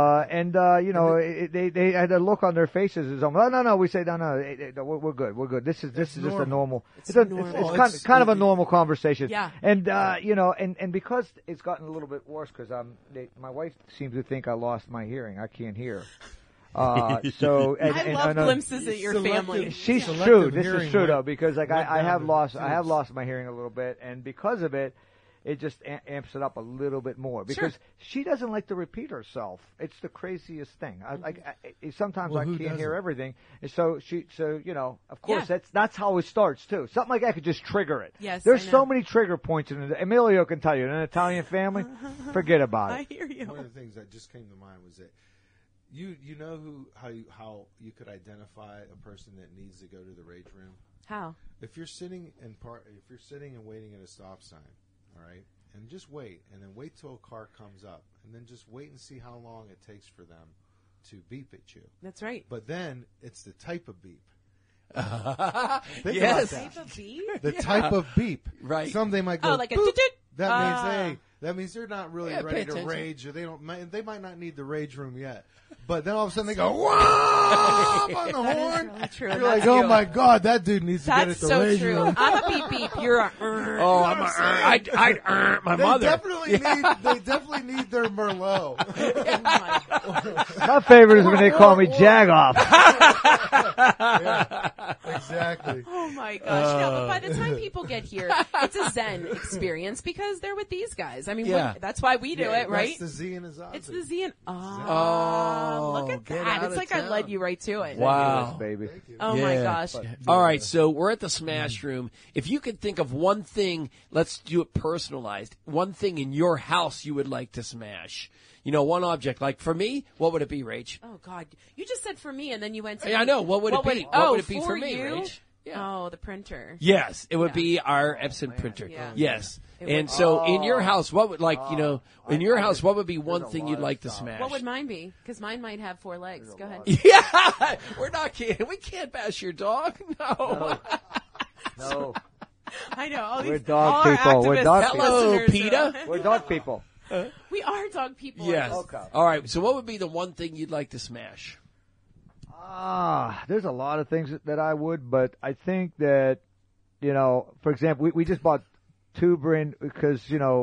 had a look on their faces as no, we say no, we're good. This is just a normal. It's kind of a normal conversation. Yeah. And and because it's gotten a little bit worse because my wife seems to think I lost my hearing. I can't hear. I love glimpses at your family. She's true. This is true though because I have lost my hearing a little bit, and because of it. it just amps it up a little bit more because she doesn't like to repeat herself. It's the craziest thing. Sometimes I can't hear everything, and so of course that's how it starts too. Something like that could just trigger it. Yes, there's so many trigger points in it. Emilio can tell you, in an Italian family, forget about it. I hear you. One of the things that just came to mind was that you know how you could identify a person that needs to go to the rage room. How? If you're sitting and waiting at a stop sign, all right, and just wait, and then wait till a car comes up, and then just wait and see how long it takes for them to beep at you. That's right. But then it's the type of beep. Yes. Type of beep? The type of beep. Right. Some they might go. Oh, like a boop. toot-toot. That means they're not really Yeah, ready pay to attention. rage, or they might not need the rage room yet. But then all of a sudden they go, whoa, on the horn. Really true. You're like, oh my God, that dude needs to get That's at the so rage true. room. I'm a beep beep. You're a. Oh, I'm a, I'd my They mother. definitely need their Merlot. My favorite is when they call me Jagoff. Yeah, exactly. Oh my gosh! No, but by the time people get here, it's a Zen experience because they're with these guys. I mean, that's why we do it, right? That's the Z and the Zazu. It's the Z and look at get that! out It's of like I town. led you right to it. Wow. Baby. Oh my gosh! All right, so we're at the Smash Room. If you could think of one thing, let's do it personalized. One thing in your house you would like to smash. You know, one object. Like for me, what would it be, Rach? Oh God! You just said for me, and then you went to. Yeah, I know. What would it be? What would it be for me, you? Rach? Yeah. Oh, the printer. Yes, it would be our Epson printer. Yeah. Yes. It And would. so in your house, what would in your house, what would be one thing you'd like to smash? What would mine be? Because mine might have 4 legs. Go ahead. Yeah, we're not kidding. We can't bash your dog. No. No. I know. All We're these, dog all our people. We're activist dog Hello, listeners PETA. We're dog people. We are dog people. Yes. Okay. All right. So what would be the one thing you'd like to smash? There's a lot of things that I would, but I think that, for example, we just bought two because,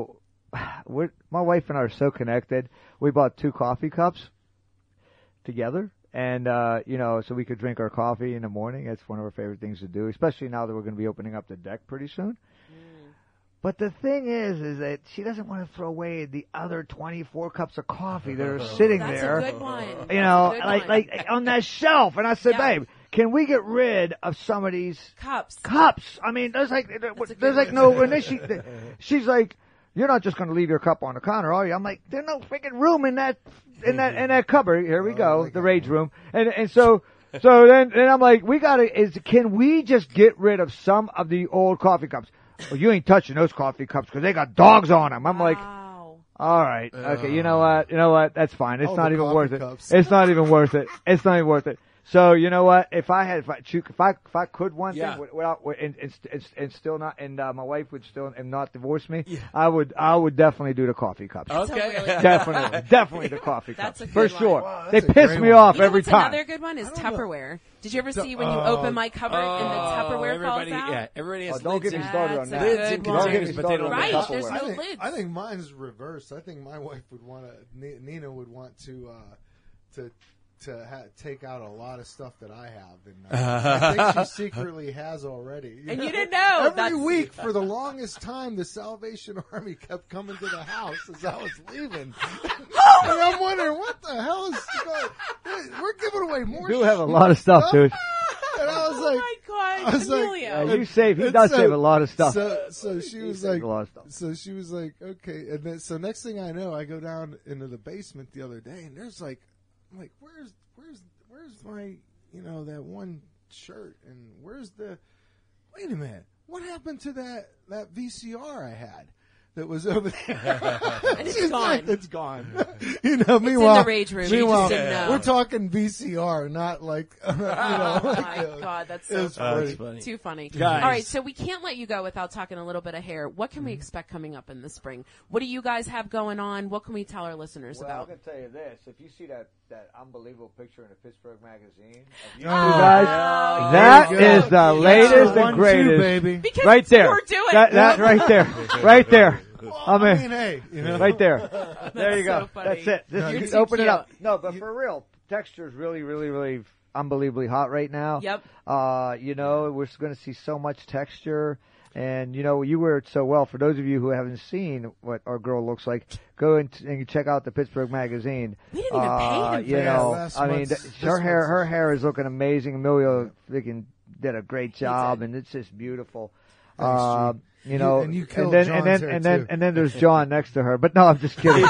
my wife and I are so connected. We bought 2 coffee cups together. And, so we could drink our coffee in the morning. That's one of our favorite things to do, especially now that we're going to be opening up the deck pretty soon. But the thing is that she doesn't want to throw away the other 24 cups of coffee that are sitting there. That's a good one. Like on that shelf. And I said, babe, can we get rid of some of these cups? I mean, there's no, and then she's like, you're not just going to leave your cup on the counter, are you? I'm like, there's no freaking room in that cupboard. Here we go, the rage room. And so then I'm like, can we just get rid of some of the old coffee cups? Well, you ain't touching those coffee cups because they got dogs on them. I'm like, all right, okay, you know what? That's fine. It's not even worth it. It's not even worth it. It's not even worth it. So you know what? If I could one thing without and still not, and my wife would still and not divorce me, I would definitely do the coffee cups. Okay, definitely the coffee cups That's a for good sure. one. Wow, They that's a piss great me one. off You know every what's time. Another good one is Tupperware. Did you ever see when you open my cupboard and the Tupperware falls out? Yeah, everybody has Don't get me lids started on That's that. a lids good and one. Don't get me containers, but they started don't on Right, have there's Tupperware. no lids. I think mine's reversed. I think my wife would want Nina would want to take out a lot of stuff that I have, and I think she secretly has already. And you didn't know. Every That's- week for the longest time, the Salvation Army kept coming to the house as I was leaving, and I'm wondering what the hell is going. We're giving away more. You do have a lot of stuff, dude. And I was Oh like, my God, I was like, Emilio. He does save a lot of stuff. So she was saves like, a lot of stuff. so she was like, okay. And then, so next thing I know, I go down into the basement the other day, and there's like, I'm like, where's my, that one shirt, and where's the? Wait a minute, what happened to that VCR I had? That was over there. And it's gone. It's gone. Meanwhile, Meanwhile, in the rage room. You meanwhile, just didn't know. we're talking VCR, not like, Oh my God, that's so That's funny. Too funny. Guys. All right, so we can't let you go without talking a little bit of hair. What can we expect coming up in the spring? What do you guys have going on? What can we tell our listeners Well, I'm about? going to tell you this. If you see that unbelievable picture in the Pittsburgh Magazine of you Oh, guys, that is the latest and 1-2, greatest. baby. Because Right there. we're doing That right there. Right there. I mean, hey, Right there. There you so go. funny. That's it. You're Just too open it cute. up. No, but for real, texture is really, really, really unbelievably hot right now. Yep. We're going to see so much texture. And, you know, you wear it so well. For those of you who haven't seen what our girl looks like, go and check out the Pittsburgh Magazine. We didn't even pay him for You know, I mean, her hair is looking amazing. Emilio freaking did a great job, and it's just beautiful. Thanks, you know, and you killed and then there's John next to her. But no, I'm just kidding.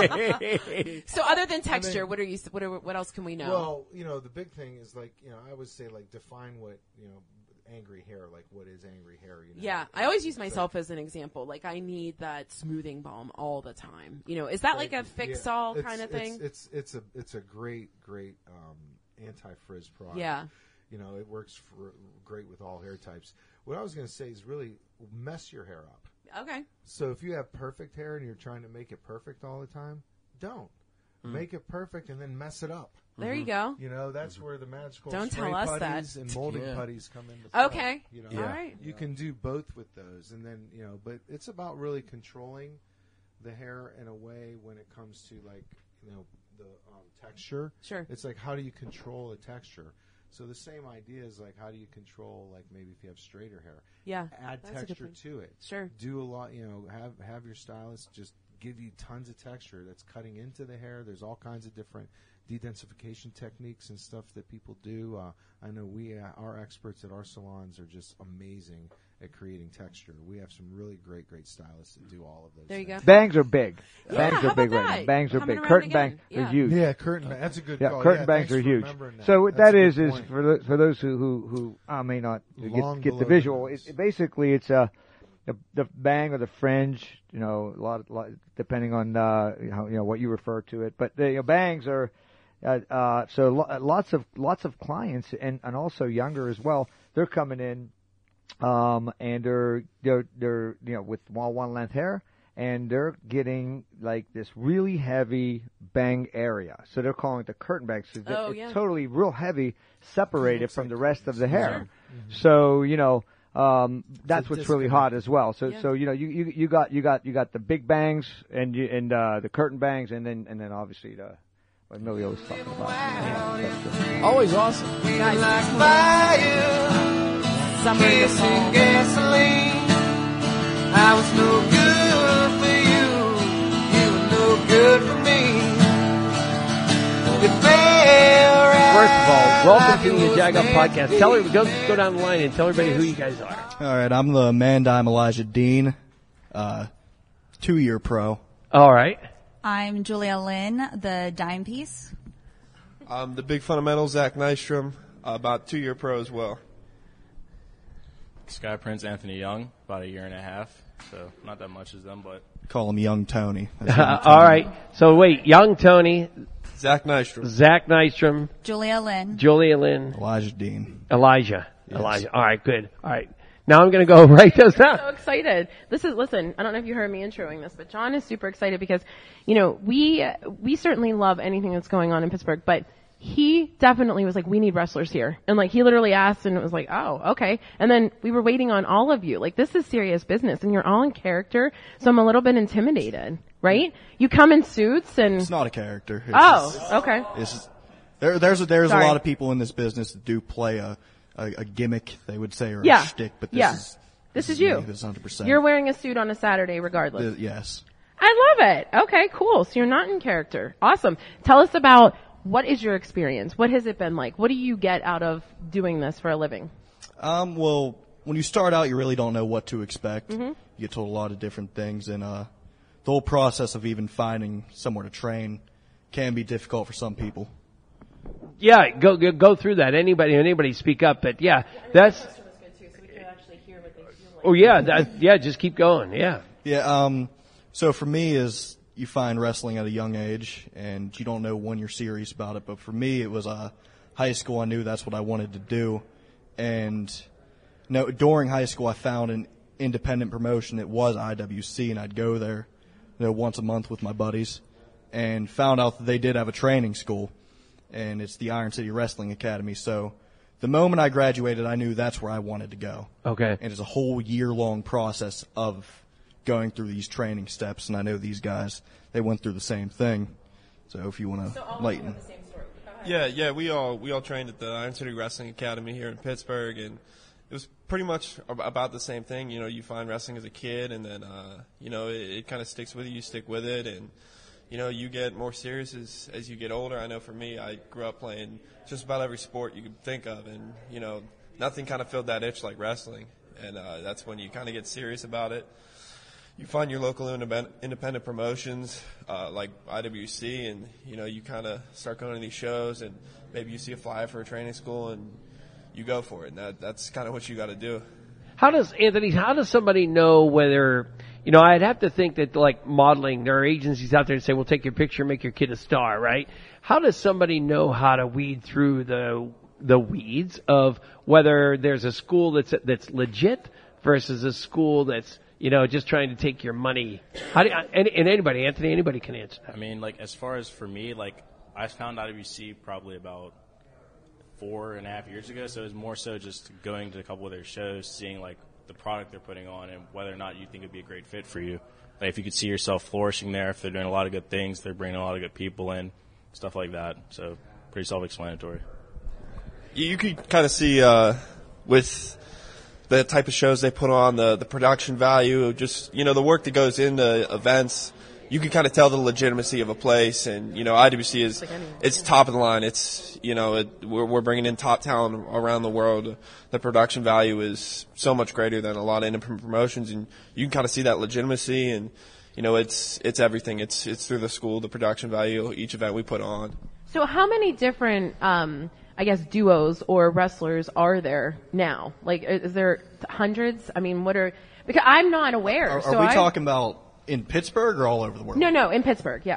So other than texture, what else can we know? Well, you know, the big thing is like, you know, I would say like define what, you know, angry hair, like what is angry hair, you know? Yeah, I always use myself as an example. Like, I need that smoothing balm all the time. You know, is that like a fix-all kind of thing? It's a great anti-frizz product. Yeah. You know, it works great with all hair types. What I was going to say is really mess your hair up. Okay. So if you have perfect hair and you're trying to make it perfect all the time, don't. Make it perfect and then mess it up. There you go. You know, that's where the magical Don't spray tell us putties that. and molding putties come into play. Okay. You know, all right. You can do both with those, and then, you know, but it's about really controlling the hair in a way when it comes to, like, you know, the texture. Sure. It's like, how do you control the texture? So the same idea is like, how do you control, like, maybe if you have straighter hair? Yeah. Add texture to it. Sure. Do a lot, you know, have your stylist just give you tons of texture that's cutting into the hair. There's all kinds of different de-densification techniques and stuff that people do. I know our experts at our salons are just amazing at creating texture. We have some really great stylists that do all of those. There you things. go. Bangs are big. Yeah, Bangs are big how about right that? now. Bangs are Coming big. around Curtain again. bangs Yeah. are huge. Yeah, curtain bang. That's a good call. Curtain yeah, bangs thanks are for huge. remembering that. So what That's that a is good point. for those who may not Long get the below visual. the nose. Basically, it's the bang or the fringe. You know, a lot depending on what you refer to it. But the bangs are lots of clients and also younger as well. They're coming in, and they're with one length hair. And they're getting like this really heavy bang area. So they're calling it the curtain bang. So it's totally real heavy, separated from the rest of the hair. Sure. So, that's what's really hot as well. So, you got the big bangs and the curtain bangs and then obviously what Emilio was talking about. Yeah, always awesome. Guys, summer in the fall. Gasoline. I was no good for you. You were no good for me. First of all, welcome to the Jag Off Podcast. Go down the line and tell everybody who you guys are. All right, I'm the man dime Elijah Dean, 2-year pro. All right. I'm Julia Lynn, the dime piece. I'm the big fundamental Zach Nystrom, about 2-year pro as well. Sky Prince Anthony Young, about 1.5 years, so not that much as them, but call him Young Tony. All right. So wait, Young Tony, Zach Nystrom, Julia Lynn, Elijah Dean, Elijah. All right, good. All right. Now I'm going to go write those down. I'm so excited. Listen, I don't know if you heard me introing this, but John is super excited because, we certainly love anything that's going on in Pittsburgh, but he definitely was like, we need wrestlers here. And like, he literally asked and it was like, oh, okay. And then we were waiting on all of you. Like, this is serious business and you're all in character. So I'm a little bit intimidated, right? You come in suits and. It's not a character. Okay. There's a lot of people in this business that do play a gimmick, they would say, or a shtick, but this is you. This is 100%. You're wearing a suit on a Saturday regardless. Yes. I love it. Okay, cool. So you're not in character. Awesome. Tell us about what is your experience? What has it been like? What do you get out of doing this for a living? Well, when you start out, you really don't know what to expect. Mm-hmm. You get told a lot of different things, and the whole process of even finding somewhere to train can be difficult for some people. Yeah, go through that. Anybody speak up, but that's. Oh yeah, just keep going. Yeah. Yeah. So for me, is you find wrestling at a young age, and you don't know when you're serious about it. But for me, it was high school. I knew that's what I wanted to do, and during high school, I found an independent promotion. It was IWC, and I'd go there, once a month with my buddies, and found out that they did have a training school, and it's the Iron City Wrestling Academy. So the moment I graduated, I knew that's where I wanted to go. Okay. And it's a whole year-long process of going through these training steps, and I know these guys, they went through the same thing. So if you want to lighten. Have the same story. Yeah, we all trained at the Iron City Wrestling Academy here in Pittsburgh, and was pretty much about the same thing. You know, you find wrestling as a kid, and then you know, it kind of sticks with you. You stick with it, and you know, you get more serious as you get older. I know for me, I grew up playing just about every sport you could think of, and you know, nothing kind of filled that itch like wrestling. And that's when you kind of get serious about it. You find your local independent promotions like IWC, and you know, you kind of start going to these shows, and maybe you see a flyer for a training school, and you go for it. And that's kind of what you got to do. How does somebody know whether, you know, I'd have to think that like modeling, there are agencies out there that say, well, take your picture, make your kid a star, right? How does somebody know how to weed through the weeds of whether there's a school that's legit versus a school that's, you know, just trying to take your money? And anybody, Anthony, anybody can answer that. I mean, like, as far as for me, like, I found IWC probably about 4.5 years ago, so it was more so just going to a couple of their shows, seeing like the product they're putting on and whether or not you think it'd be a great fit for you. Like, if you could see yourself flourishing there, if they're doing a lot of good things, they're bringing a lot of good people in, stuff like that. So pretty self-explanatory. You could kind of see with the type of shows they put on, the production value, just, you know, the work that goes into events. You can kind of tell the legitimacy of a place, and you know, IWC is it's top of the line. It's, you know, we're bringing in top talent around the world. The production value is so much greater than a lot of independent promotions, and you can kind of see that legitimacy. And you know, it's everything. It's through the school, the production value, each event we put on. So how many different, I guess, duos or wrestlers are there now? Like, is there hundreds? I mean, because I'm not aware. Are we talking about in Pittsburgh or all over the world? No, in Pittsburgh, yeah.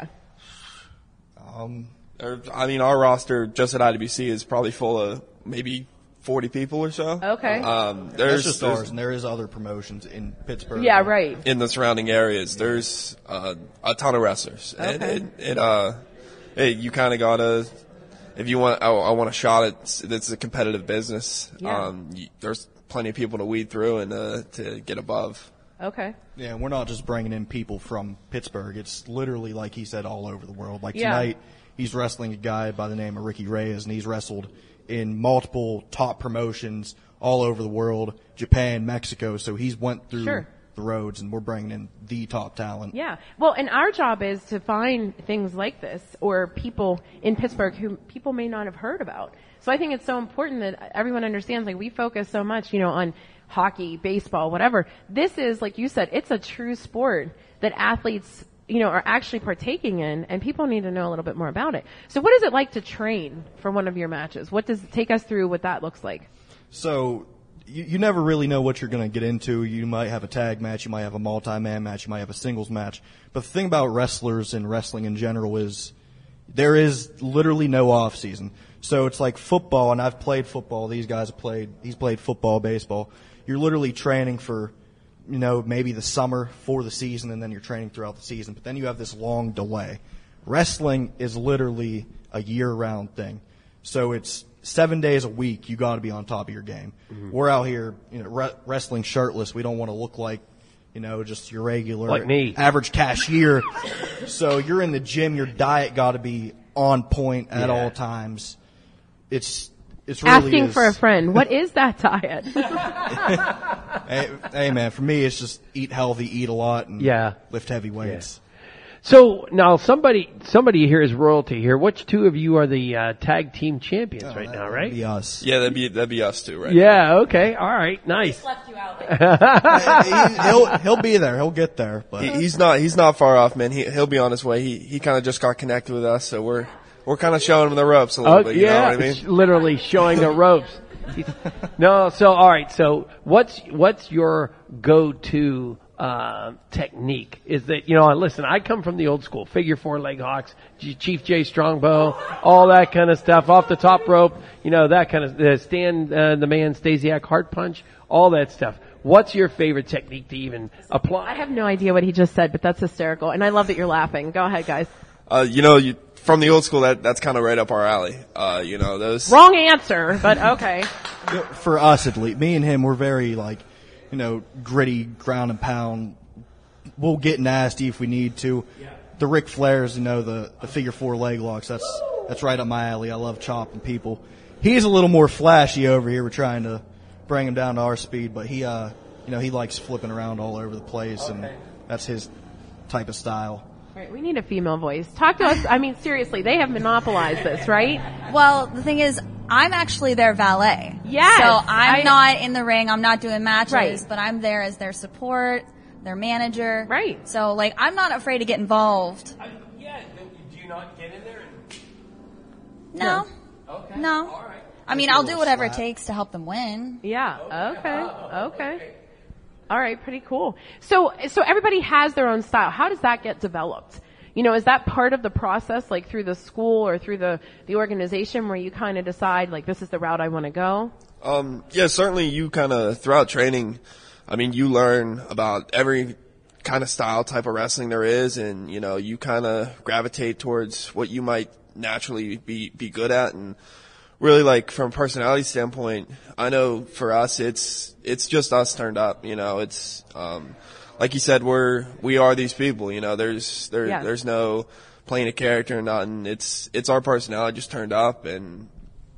I mean, our roster just at IWC is probably full of maybe 40 people or so. Okay. There's just ours, and there is other promotions in Pittsburgh. Yeah, right. In the surrounding areas, there's a ton of wrestlers. Okay. And you kind of gotta, if you want, I want a shot at, it's a competitive business. Yeah. There's plenty of people to weed through and to get above. Okay. Yeah, we're not just bringing in people from Pittsburgh. It's literally, like he said, all over the world. Like tonight, he's wrestling a guy by the name of Ricky Reyes, and he's wrestled in multiple top promotions all over the world, Japan, Mexico. So he's went through the roads, and we're bringing in the top talent. Yeah. Well, and our job is to find things like this, or people in Pittsburgh who people may not have heard about. So I think it's so important that everyone understands, like, we focus so much, you know, on hockey, baseball, whatever. This is, like you said, it's a true sport that athletes, you know, are actually partaking in, and people need to know a little bit more about it. So what is it like to train for one of your matches? Take us through what that looks like. So you never really know what you're going to get into. You might have a tag match, you might have a multi-man match, you might have a singles match. But the thing about wrestlers and wrestling in general is there is literally no off season. So it's like football, and I've played football. He's played football, baseball. You're literally training for, you know, maybe the summer for the season, and then you're training throughout the season. But then you have this long delay. Wrestling is literally a year-round thing. So it's 7 days a week. You got to be on top of your game. Mm-hmm. We're out here, you know, wrestling shirtless. We don't want to look like, you know, just your regular, like me, average cashier. So you're in the gym. Your diet got to be on point at all times. It's really asking for a friend. What is that diet? hey man, for me it's just eat healthy, eat a lot, and lift heavy weights. Yeah. So now somebody here is royalty here. Which two of you are the tag team champions right now, right? That'd be us. Yeah, that'd be us too, right? Yeah. Okay. All right. Nice. Left you out. He'll be there. He'll get there. But he's not far off, man. He'll be on his way. He kind of just got connected with us, so we're kind of showing him the ropes a little bit. You know what I mean? Literally showing the ropes. No. So all right. So what's your go-to technique? Is that, you know, listen, I come from the old school, figure four leg hawks, Chief J Strongbow, all that kind of stuff, off the top rope, you know, that kind of the man Stasiak heart punch, all that stuff. What's your favorite technique to even apply? I have no idea what he just said, but that's hysterical, and I love that you're laughing. Go ahead, guys. You know, from the old school, that's kind of right up our alley. You know, those. Wrong answer, but okay. For us, at least, me and him, we're very, like, you know, gritty, ground and pound. We'll get nasty if we need to. Yeah. The Ric Flairs, you know, the figure four leg locks, that's right up my alley. I love chopping people. He's a little more flashy over here. We're trying to bring him down to our speed, but he likes flipping around all over the place, and that's his type of style. Right, we need a female voice. Talk to us. I mean, seriously, they have monopolized this, right? Well, the thing is, I'm actually their valet. Yes. So I'm not in the ring. I'm not doing matches, Right. but I'm there as their support, their manager. Right. So, like, I'm not afraid to get involved. Yeah. Do you not get in there? No. Okay. No. All right. I mean, I'll do whatever it takes to help them win. Yeah. Okay. All right. Pretty cool. So everybody has their own style. How does that get developed? You know, is that part of the process, like through the school or through the organization, where you kind of decide, like, this is the route I want to go? Yeah, certainly you kind of, throughout training, I mean, you learn about every kind of style type of wrestling there is, and, you know, you kind of gravitate towards what you might naturally be good at. And really, like, from a personality standpoint, I know for us, it's just us turned up, you know, it's, like you said, we are these people, you know, there's no playing a character or nothing. It's our personality just turned up, and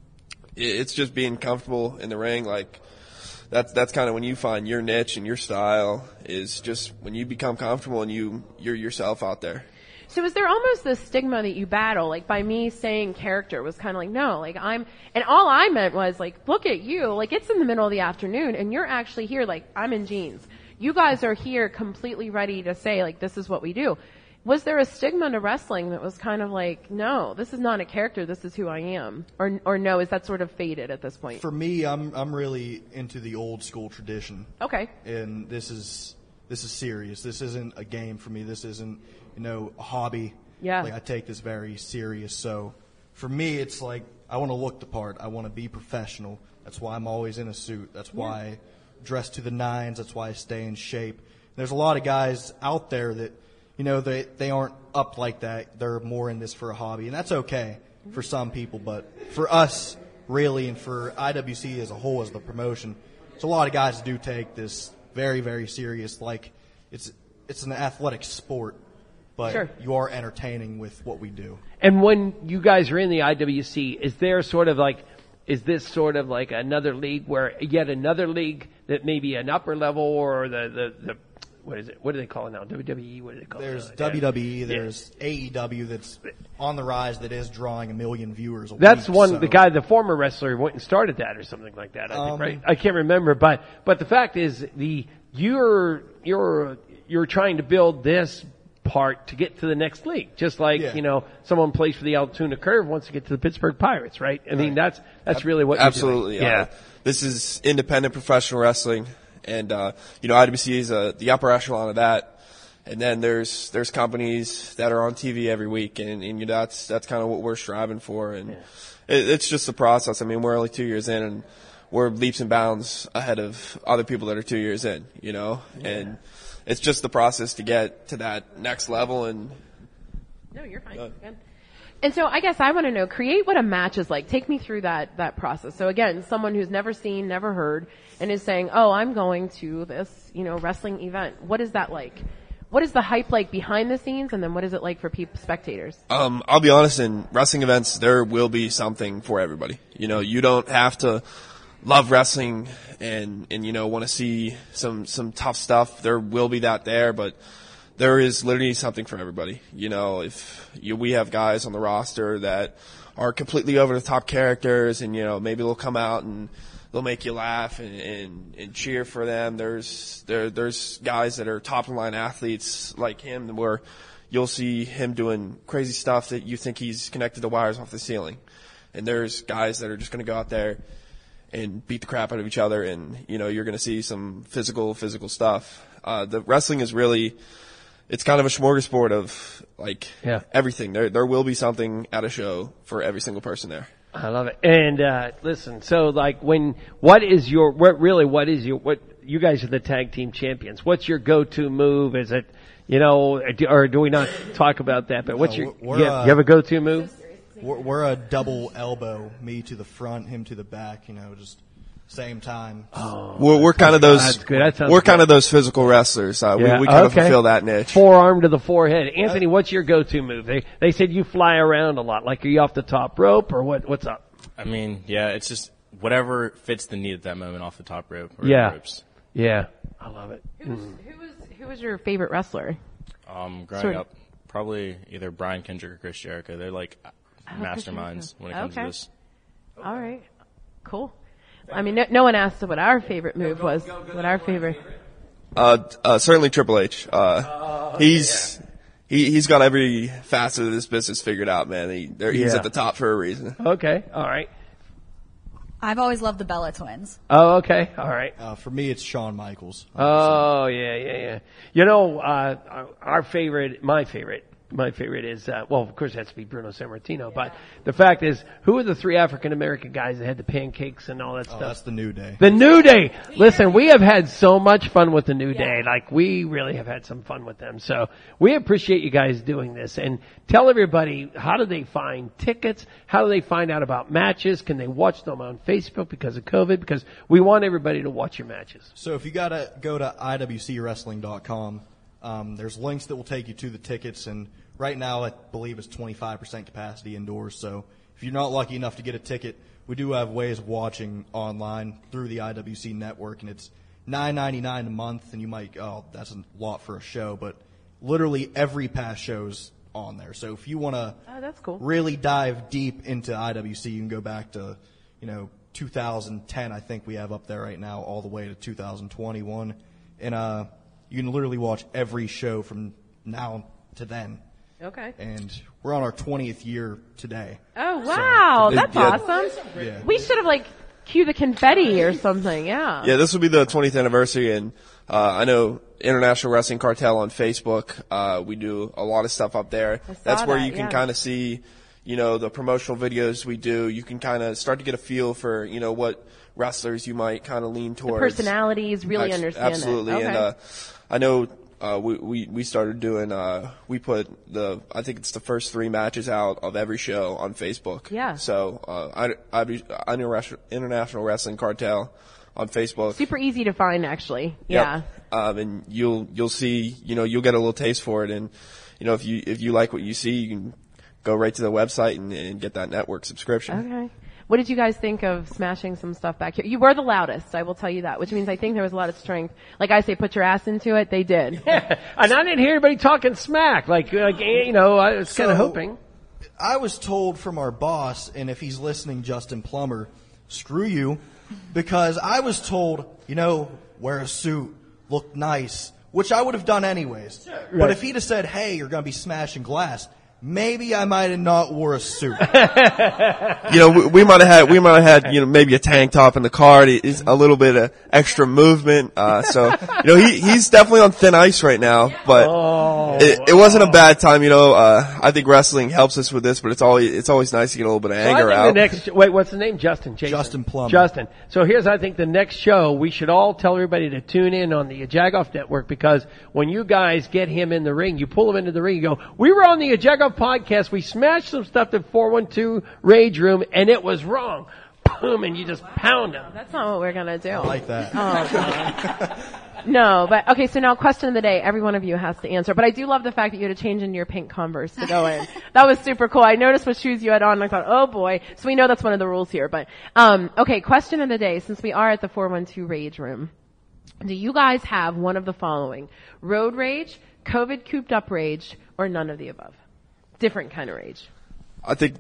it's just being comfortable in the ring. Like, that's kind of when you find your niche and your style, is just when you become comfortable and you're yourself out there. So is there almost this stigma that you battle, like by me saying character was kind of like, no, like and all I meant was like, look at you, like it's in the middle of the afternoon and you're actually here, like I'm in jeans. You guys are here completely ready to say like, this is what we do. Was there a stigma to wrestling that was kind of like, no, this is not a character, this is who I am? Or no, is that sort of faded at this point? For me, I'm really into the old school tradition. Okay. And this is serious. This isn't a game for me. This isn't, a hobby. Yeah. Like, I take this very serious. So for me, it's like, I want to look the part. I want to be professional. That's why I'm always in a suit. That's why I dress to the nines. That's why I stay in shape. There's a lot of guys out there that, they aren't up like that. They're more in this for a hobby, and that's okay for some people. But for us, really, and for IWC as a whole, as the promotion, there's a lot of guys that do take this very, very serious. Like, it's an athletic sport, but Sure. you are entertaining with what we do. And when you guys are in the IWC, is this sort of like another league where yet another league that may be an upper level, or the what is it? What do they call it now? WWE? What do they call it? There's WWE. There's AEW that's on the rise, that is drawing 1 million viewers a week. That's one. So. The former wrestler went and started that or something like that. I think, right? I can't remember, but the fact is, you're trying to build this part to get to the next league, just like someone plays for the Altoona Curve wants to get to the Pittsburgh Pirates, right? I mean, that's really what absolutely you're doing. Yeah. This is independent professional wrestling, and IWC is the upper echelon of that. And then there's companies that are on TV every week, and that's kind of what we're striving for. And it's just the process. I mean, we're only 2 years in, and we're leaps and bounds ahead of other people that are 2 years in, and it's just the process to get to that next level. And no, you're fine. Good. And so I guess I want to know, create what a match is like. Take me through that process. So again, someone who's never seen, never heard, and is saying, oh, I'm going to this, wrestling event. What is that like? What is the hype like behind the scenes, and then what is it like for spectators? I'll be honest, in wrestling events, there will be something for everybody. You don't have to love wrestling and want to see some tough stuff. There will be that there, but there is literally something for everybody. We have guys on the roster that are completely over the top characters, and maybe they'll come out and they'll make you laugh and cheer for them. There's guys that are top of the line athletes like him, where you'll see him doing crazy stuff that you think he's connected to wires off the ceiling. And there's guys that are just going to go out there and beat the crap out of each other, and you're going to see some physical stuff. The wrestling is really, it's kind of a smorgasbord of everything. There will be something at a show for every single person there. I love it. And listen, so what you guys are the tag team champions. What's your go-to move? Is it or do we not talk about that? But what's you have a go-to move? We're a double elbow, me to the front, him to the back, just same time. Oh, we're kind of those. That's good. We're kind of those physical wrestlers. We kind of fulfill that niche. Forearm to the forehead. Anthony, what's your go-to move? They said you fly around a lot. Like, are you off the top rope or what's up? I mean, yeah, it's just whatever fits the need at that moment off the top rope or Yeah. the ropes. Yeah. I love it. Who was your favorite wrestler? Growing up, probably either Brian Kendrick or Chris Jericho. They're like masterminds when it comes to this. All right. Cool. I mean, no one asked what our favorite move was. What our favorite. Certainly Triple H. He's got every facet of this business figured out, man. He's at the top for a reason. Okay. All right. I've always loved the Bella Twins. Oh, okay. All right. For me, it's Shawn Michaels. Oh, yeah. You know, my favorite is, well, of course it has to be Bruno Sammartino, but the fact is, who are the 3 African American guys that had the pancakes and all that stuff? That's the New Day. The New Day! Listen, we have had so much fun with the New Day. Like, we really have had some fun with them. So, we appreciate you guys doing this. And tell everybody, how do they find tickets? How do they find out about matches? Can they watch them on Facebook because of COVID? Because we want everybody to watch your matches. So if you gotta go to iwcwrestling.com, there's links that will take you to the tickets, and right now I believe it's 25% capacity indoors. So if you're not lucky enough to get a ticket, we do have ways of watching online through the IWC network, and it's $9.99 a month. And you might, that's a lot for a show, but literally every past show's on there. So if you want to that's cool. really dive deep into IWC, you can go back to 2010. I think we have up there right now, all the way to 2021, and you can literally watch every show from now to then. Okay. And we're on our 20th year today. Oh, wow. So, that's awesome. Yeah. We should have, cue the confetti or something. Yeah. Yeah, this will be the 20th anniversary, and I know International Wrestling Cartel on Facebook. We do a lot of stuff up there. That's where you can kind of see, the promotional videos we do. You can kind of start to get a feel for, what wrestlers you might kind of lean towards. The personalities, really understand absolutely. that. Okay. And I know we started doing we put I think it's the first 3 matches out of every show on Facebook. Yeah. So International Wrestling Cartel on Facebook. Super easy to find, actually. Yeah. Yep. And you'll see, you'll get a little taste for it, and if you like what you see, you can go right to the website and get that network subscription. Okay. What did you guys think of smashing some stuff back here? You were the loudest, I will tell you that, which means I think there was a lot of strength. Like I say, put your ass into it, they did. Yeah. And I didn't hear anybody talking smack. I was kind of hoping. I was told from our boss, and if he's listening, Justin Plummer, screw you, because I was told, wear a suit, look nice, which I would have done anyways. Right. But if he'd have said, hey, you're going to be smashing glass, maybe I might have not wore a suit. We might have had, maybe a tank top in the car. It's a little bit of extra movement. So, he's definitely on thin ice right now, but it wasn't a bad time. I think wrestling helps us with this, but it's always nice to get a little bit of anger out. Wait, what's the name? Jason. Justin Plummer. Justin. So I think the next show, we should all tell everybody to tune in on the Jagoff Network, because when you guys get him in the ring, you pull him into the ring, you go, we were on the Jagoff podcast, we smashed some stuff at 412 Rage Room, and it was wrong. Boom, and you just pound him. That's not what we're gonna do. I like that. Oh, God. No, but okay, so now question of the day. Every one of you has to answer. But I do love the fact that you had to change into your pink Converse to go in. That was super cool. I noticed what shoes you had on and I thought, oh boy. So we know that's one of the rules here. But, okay, question of the day. Since we are at the 412 Rage Room, do you guys have one of the following? Road rage, COVID cooped up rage, or none of the above? Different kind of rage. I think,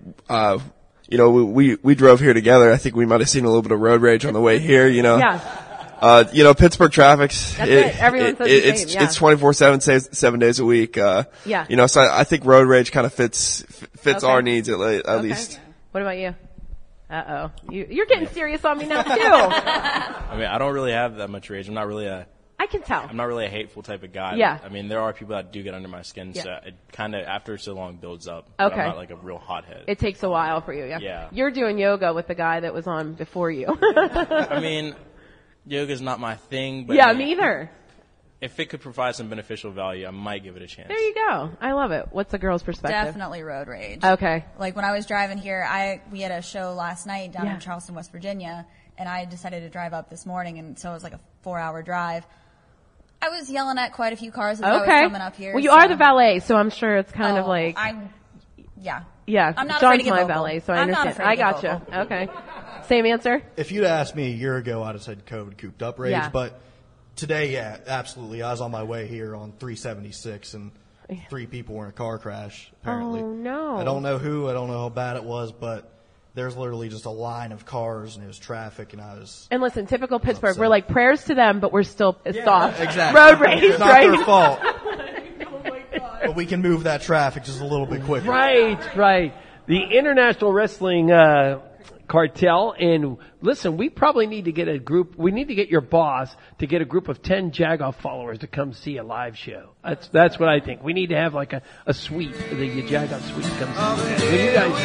we drove here together. I think we might have seen a little bit of road rage on the way here, Yeah. Pittsburgh traffic's, Everyone says the same, yeah. It's 24/7, 7 days a week. Yeah. So I think road rage kind of fits our needs at least. What about you? Uh-oh. You're getting serious on me now too. I mean, I don't really have that much rage. I'm not really I can tell. I'm not really a hateful type of guy. Yeah. I mean, there are people that do get under my skin, so it kind of, after so long, builds up. Okay. But I'm not like a real hothead. It takes a while for you, yeah? Yeah. You're doing yoga with the guy that was on before you. I mean, yoga's not my thing, but... Yeah, me either. If it could provide some beneficial value, I might give it a chance. There you go. I love it. What's the girl's perspective? Definitely road rage. Okay. Like when I was driving here, we had a show last night down in Charleston, West Virginia, and I decided to drive up this morning, and so it was like a 4-hour drive. I was yelling at quite a few cars as I was coming up here. Well, you are the valet, so I'm sure it's kind of like... Yeah. Yeah, I'm not John's afraid to get my vocal. valet, so I I'm not understand. afraid to I get gotcha. vocal. Okay. Same answer? If you'd asked me a year ago, I'd have said COVID cooped up rage. Yeah. But today, yeah, absolutely. I was on my way here on 376 and 3 people were in a car crash, apparently. Oh, no. I don't know who, I don't know how bad it was, but there's literally just a line of cars and it was traffic and I was... And listen, typical Pittsburgh, we're like prayers to them, but we're still pissed off. Exactly. Road rage, It's not right? their fault. But we can move that traffic just a little bit quicker. Right. The International Wrestling Cartel, and listen, we probably need to get we need to get your boss to get a group of 10 Jagoff followers to come see a live show. That's what I think. We need to have like a suite, the Jagoff suite to come see. When you guys...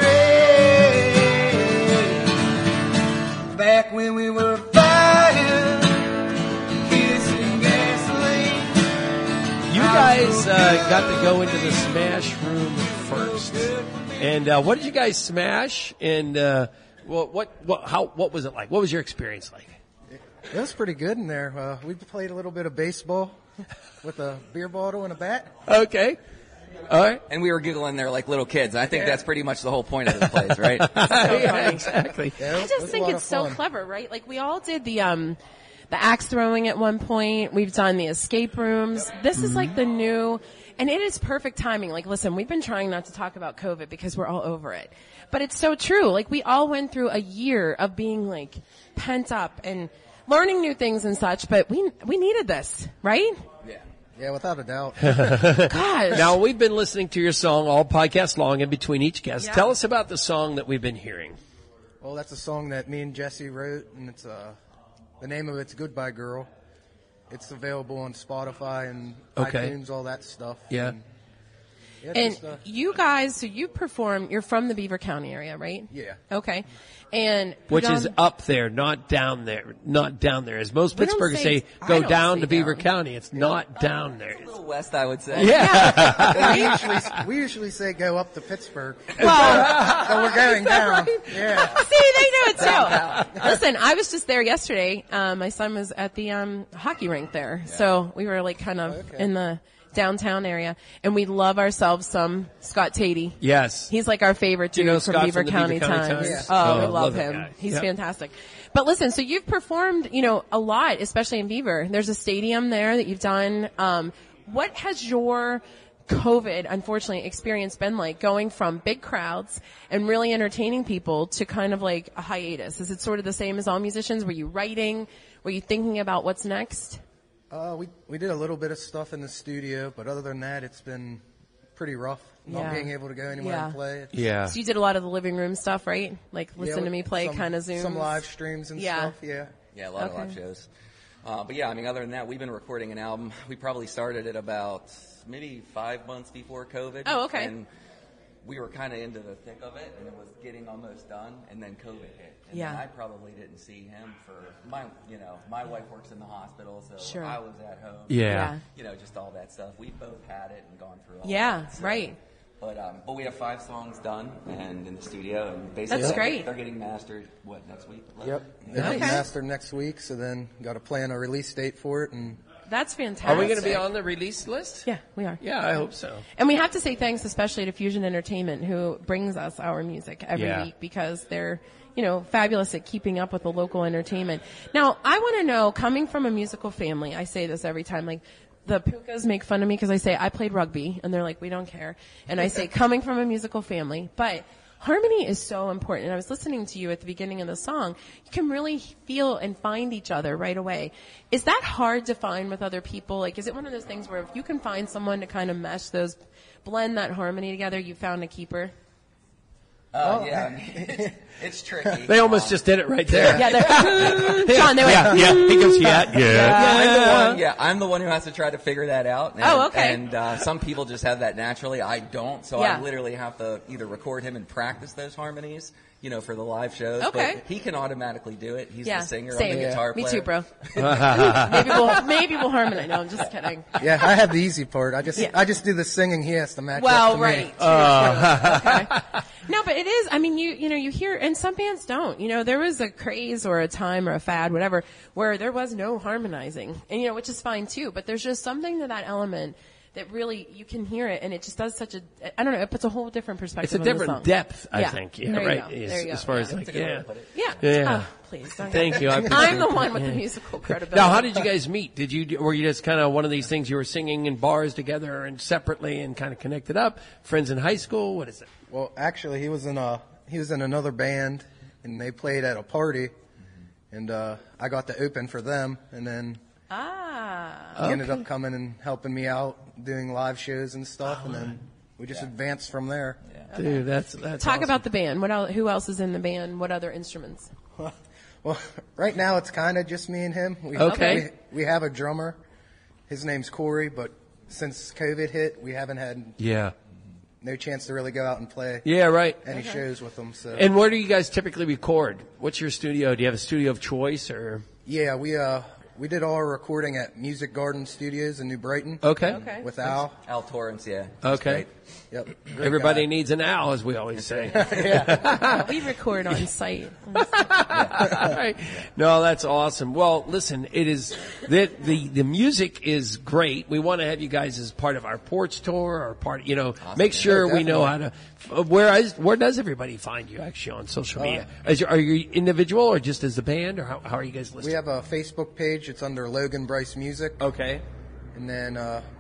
Back when we were fire, kissing gasoline. You guys got to go into the Smash Room first. And what did you guys smash? And what was it like? What was your experience like? It was pretty good in there. We played a little bit of baseball with a beer bottle and a bat. Okay. All right. And we were giggling there like little kids. I think that's pretty much the whole point of the plays, right? Yeah, exactly. I just think it's so clever, right? Like we all did the axe throwing at one point. We've done the escape rooms. This is like the new, and it is perfect timing. Like, listen, we've been trying not to talk about COVID because we're all over it. But it's so true. Like we all went through a year of being like pent up and learning new things and such, but we needed this, right? Yeah, without a doubt. Gosh. Now, we've been listening to your song all podcast long in between each guest. Yeah. Tell us about the song that we've been hearing. Well, that's a song that me and Jesse wrote, and it's the name of it's Goodbye Girl. It's available on Spotify and Okay. iTunes, all that stuff. Yeah. And just, you guys, so you perform, you're from the Beaver County area, right? Yeah. Okay. And Which is up there, not down there. Not down there. As most We don't Pittsburghers say- say, I go don't down say to Beaver down. County. It's not down there. A little west, I would say. Yeah. we usually say go up to Pittsburgh. Well, so we're going down. Yeah. See, they know it too. Listen, I was just there yesterday. My son was at the hockey rink there, so we were like kind of in the downtown area, and we love ourselves some Scott Tatey. Yes. He's like our favorite Do dude you know from Scott Beaver from the County Beaver County Times. Times? Oh, Yeah. we Love love that him. guy. He's Yep. fantastic. But listen, so you've performed, a lot, especially in Beaver. There's a stadium there that you've done. What has your COVID, unfortunately, experience been like going from big crowds and really entertaining people to kind of like a hiatus? Is it sort of the same as all musicians? Were you writing? Were you thinking about what's next? We did a little bit of stuff in the studio, but other than that, it's been pretty rough. Not Yeah. being able to go anywhere Yeah. and play. So you did a lot of the living room stuff, right? Like listen to me play kind of Zooms? Some live streams and Yeah. stuff, yeah. Yeah, a lot of live shows. But yeah, I mean, other than that, we've been recording an album. We probably started it about maybe 5 months before COVID. Oh, okay. And we were kind of into the thick of it, and it was getting almost done, and then COVID hit. And Yeah. then I probably didn't see him for my wife works in the hospital, so Sure. I was at home. Yeah. Just all that stuff. We both had it and gone through all Yeah, that. right. But we have 5 songs done and in the studio, and basically That's great. they're getting mastered. Next week? Yep. They're getting mastered next week, so then got to plan a release date for it. And That's fantastic. Are we going to be on the release list? Yeah, we are. Yeah, I hope so. And we have to say thanks especially to Fusion Entertainment, who brings us our music every week, because they're, fabulous at keeping up with the local entertainment. Now, I want to know, coming from a musical family, I say this every time, like, the Pukas make fun of me because I say I played rugby, and they're like, we don't care. And I say, coming from a musical family, but harmony is so important. And I was listening to you at the beginning of the song. You can really feel and find each other right away. Is that hard to find with other people? Like, is it one of those things where if you can find someone to kind of mesh those, blend that harmony together, you found a keeper? Yeah, I mean, it's tricky. They almost just did it right there. Yeah, John, they went. Yeah. He goes, yeah. I'm the one who has to try to figure that out. And, Oh, okay. And some people just have that naturally. I don't, so Yeah. I literally have to either record him and practice those harmonies, for the live shows. Okay. But he can automatically do it. He's Yeah, the singer, same. I'm the guitar Me player. too, bro. maybe we'll harmonize. No, I'm just kidding. yeah, I have the easy part. I just Yeah. do the singing. He has to match Well, up to right. me. Okay. No, but it is. I mean, you hear, and some bands don't. There was a craze or a time or a fad, whatever, where there was no harmonizing, and which is fine too. But there's just something to that element that really, you can hear it, and it just does such a, I don't know, it puts a whole different perspective It's a on the different song. depth, I think. Yeah, There you right. go. There you go. As far as like, yeah. Yeah. Oh, please. Don't Thank you. I appreciate I'm the it. one with the Yeah. musical credibility. Now, how did you guys meet? Were you just kind of one of these things you were singing in bars together and separately and kind of connected up? Friends in high school? What is it? Well, actually, he was in another band, and they played at a party, and I got to open for them, and then he ended up coming and helping me out doing live shows and stuff, and then we just advanced from there. Dude, that's Talk awesome. about the band. Who else is in the band? What other instruments? Well, right now it's kind of just me and him. We have a drummer. His name's Corey, but since COVID hit, we haven't had no chance to really go out and play any shows with him. So. And where do you guys typically record? What's your studio? Do you have a studio of choice or? Yeah, we did all our recording at Music Garden Studios in New Brighton. Okay. With Al. Al Torrance, yeah. Okay. Yep. Great Everybody guy. needs an Al, as we always say. We record on site. Right. No, that's awesome. Well, listen, it is the music is great. We want to have you guys as part of our porch tour or part, make sure we know how to. Where does everybody find you actually on social media? Are you individual or just as a band, or how are you guys listed? We have a Facebook page. It's under Logan Bryce Music. Okay. And then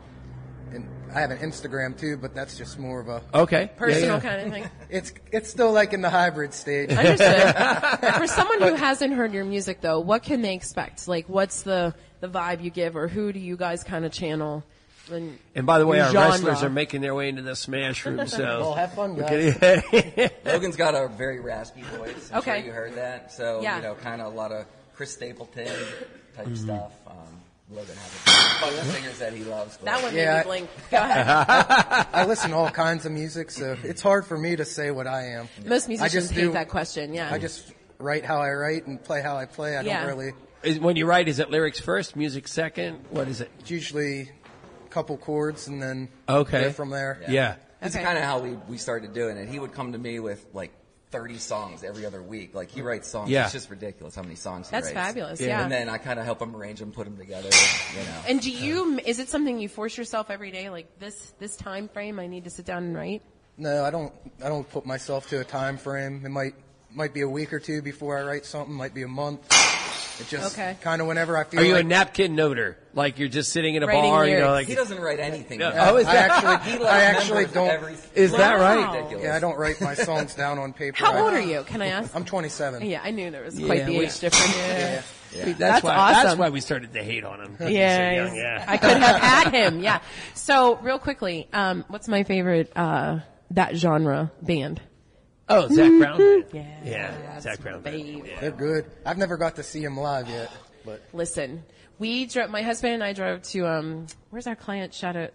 and I have an Instagram too, but that's just more of a personal kind of thing. It's still like in the hybrid stage. Understood. For someone who hasn't heard your music though, what can they expect? Like, what's the vibe you give, or who do you guys kind of channel? And by the way, our genre? wrestlers are making their way into the Smash Room, so. Well, have fun, guys. Logan's got a very raspy voice. I'm Okay. sure you heard that. So, Yeah. kind of a lot of Chris Stapleton type stuff. Logan has a bunch of singers that he loves. But That one made me blink. Go ahead. I listen to all kinds of music, so it's hard for me to say what I am. Most musicians hate that question, yeah. I just write how I write and play how I play. I don't really. When you write, is it lyrics first, music second? What is it? It's usually a couple chords and then go from there. Yeah. That's kind of how we started doing it. He would come to me with like 30 songs every other week. Like he writes songs. Yeah. It's just ridiculous how many songs he That's writes. fabulous, yeah. And then I kind of help him arrange them, put them together, And is it something you force yourself every day? Like this time frame, I need to sit down and write? No, I don't put myself to a time frame. It might be a week or two before I write something, might be a month. It just kind of whenever I feel Are you like a napkin noter? Like you're just sitting in a Writing bar, lyrics. like. He doesn't write anything. No. down. Oh, is that? I actually don't. Is that right? Ridiculous. Yeah, I don't write my songs down on paper. How old are you? Can I ask? I'm 27. Yeah, I knew there was quite the age difference. That's That's why. awesome. That's why we started to hate on him. He's so young, yeah. I could have had him. Yeah. So real quickly, what's my favorite that genre band? Oh, Zach Brown. Yeah, Zach Brown. They're good. I've never got to see them live yet, but Listen, my husband and I drove to where's our client? Chateau.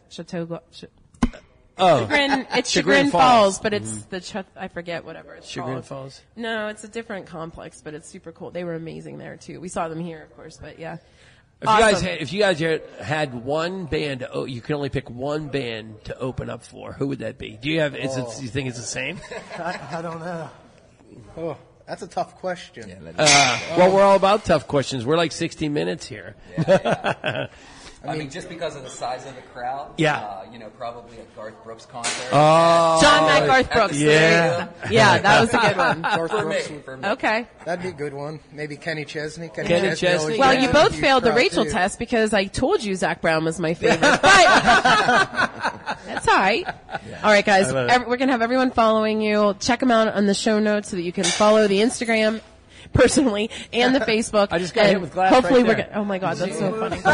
It's Chagrin Falls, but it's I forget whatever it's Chagrin called. Falls? No, it's a different complex, but it's super cool. They were amazing there too. We saw them here, of course, but yeah. If you guys had one band, you can only pick one band to open up for. Who would that be? Do you have? You think it's the same? I don't know. Oh, that's a tough question. Well, we're all about tough questions. We're like 60 Minutes here. I mean, just because of the size of the crowd. Yeah. Probably a Garth Brooks concert. Oh, John Matt Garth Brooks. Yeah. Yeah, that was a good one. Garth Brooks. For me. Okay. That'd be a good one. Maybe Kenny Chesney. Kenny Chesney. always Well, has you a both huge failed the crowd, Rachel too. test because I told you Zach Brown was my favorite. But that's all right. All right, guys. I love it. We're going to have everyone following you. Check them out on the show notes so that you can follow the Instagram personally and the Facebook. I just got hit And with glass hopefully right we're there. going. Oh my God, that's so funny.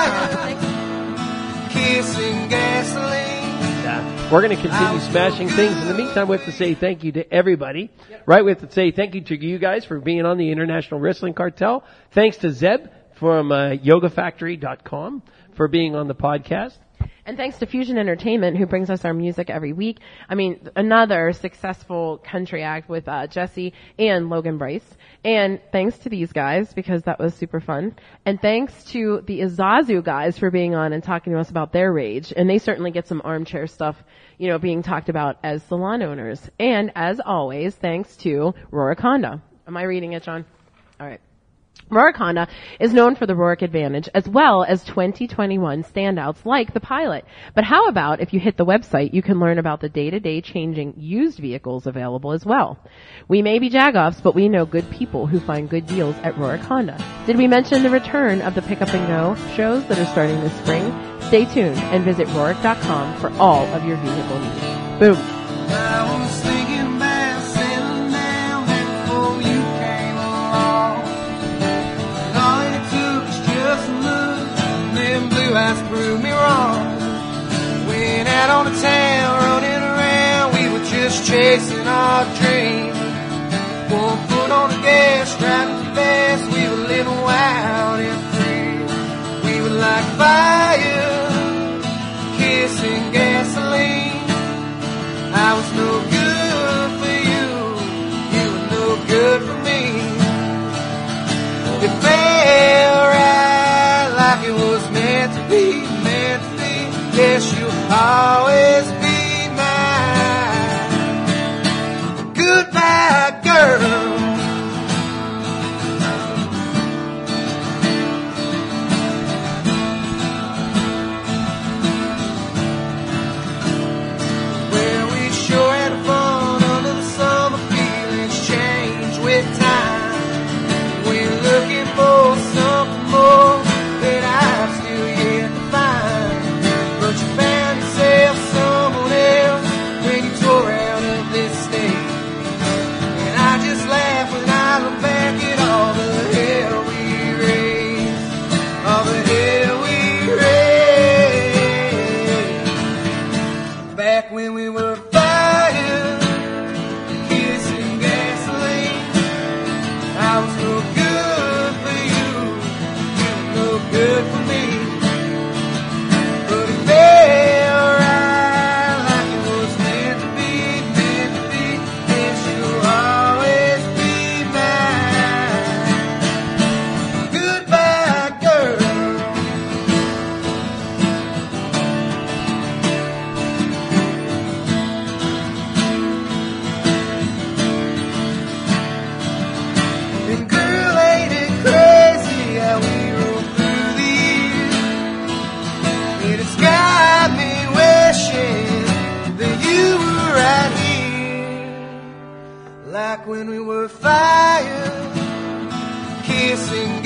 Kissing gasoline. We're going to continue smashing things. In the meantime, we have to say thank you to everybody. Right? We have to say thank you to you guys for being on the International Wrestling Cartel. Thanks to Zeb from YogaFactory.com for being on the podcast. And thanks to Fusion Entertainment, who brings us our music every week. I mean, another successful country act with Jesse and Logan Bryce. And thanks to these guys, because that was super fun. And thanks to the Izazu guys for being on and talking to us about their rage. And they certainly get some armchair stuff, being talked about as salon owners. And as always, thanks to Roriconda. Am I reading it, John? All right. Roark Honda is known for the Roark Advantage as well as 2021 standouts like the Pilot. But how about if you hit the website, you can learn about the day-to-day changing used vehicles available as well. We may be jagoffs, but we know good people who find good deals at Roark Honda. Did we mention the return of the Pick Up and Go shows that are starting this spring? Stay tuned and visit Roark.com for all of your vehicle needs. Boom. I was thinking about settling down before you came along. All it took was just a look, and them blue eyes proved me wrong. Went out on the town, running around, we were just chasing our dreams. 1 foot on the gas, driving too fast, we were living wild and free. We were like fire, kissing gasoline. I was no good for you, you were no good for me. It felt right, like it was meant to be, meant to be. Guess you'll always be mine. Goodbye, girl. Well, we sure had fun under the summer, feelings change with time. We're looking for something more that I've still yet to find. But you found yourself someone else when you tore out of this state. And I just laugh when I look back at all the hell we raised, all the hell we raised. Back when we were fire, kissing gasoline. I was no good for you, you were no good for me. But it felt right, like it was meant to be, meant to be. Guess you'll always be mine. Goodbye, girl. And girl, ain't it crazy how we roll through the years? And it's got me wishing that you were right here. Like when we were fire, kissing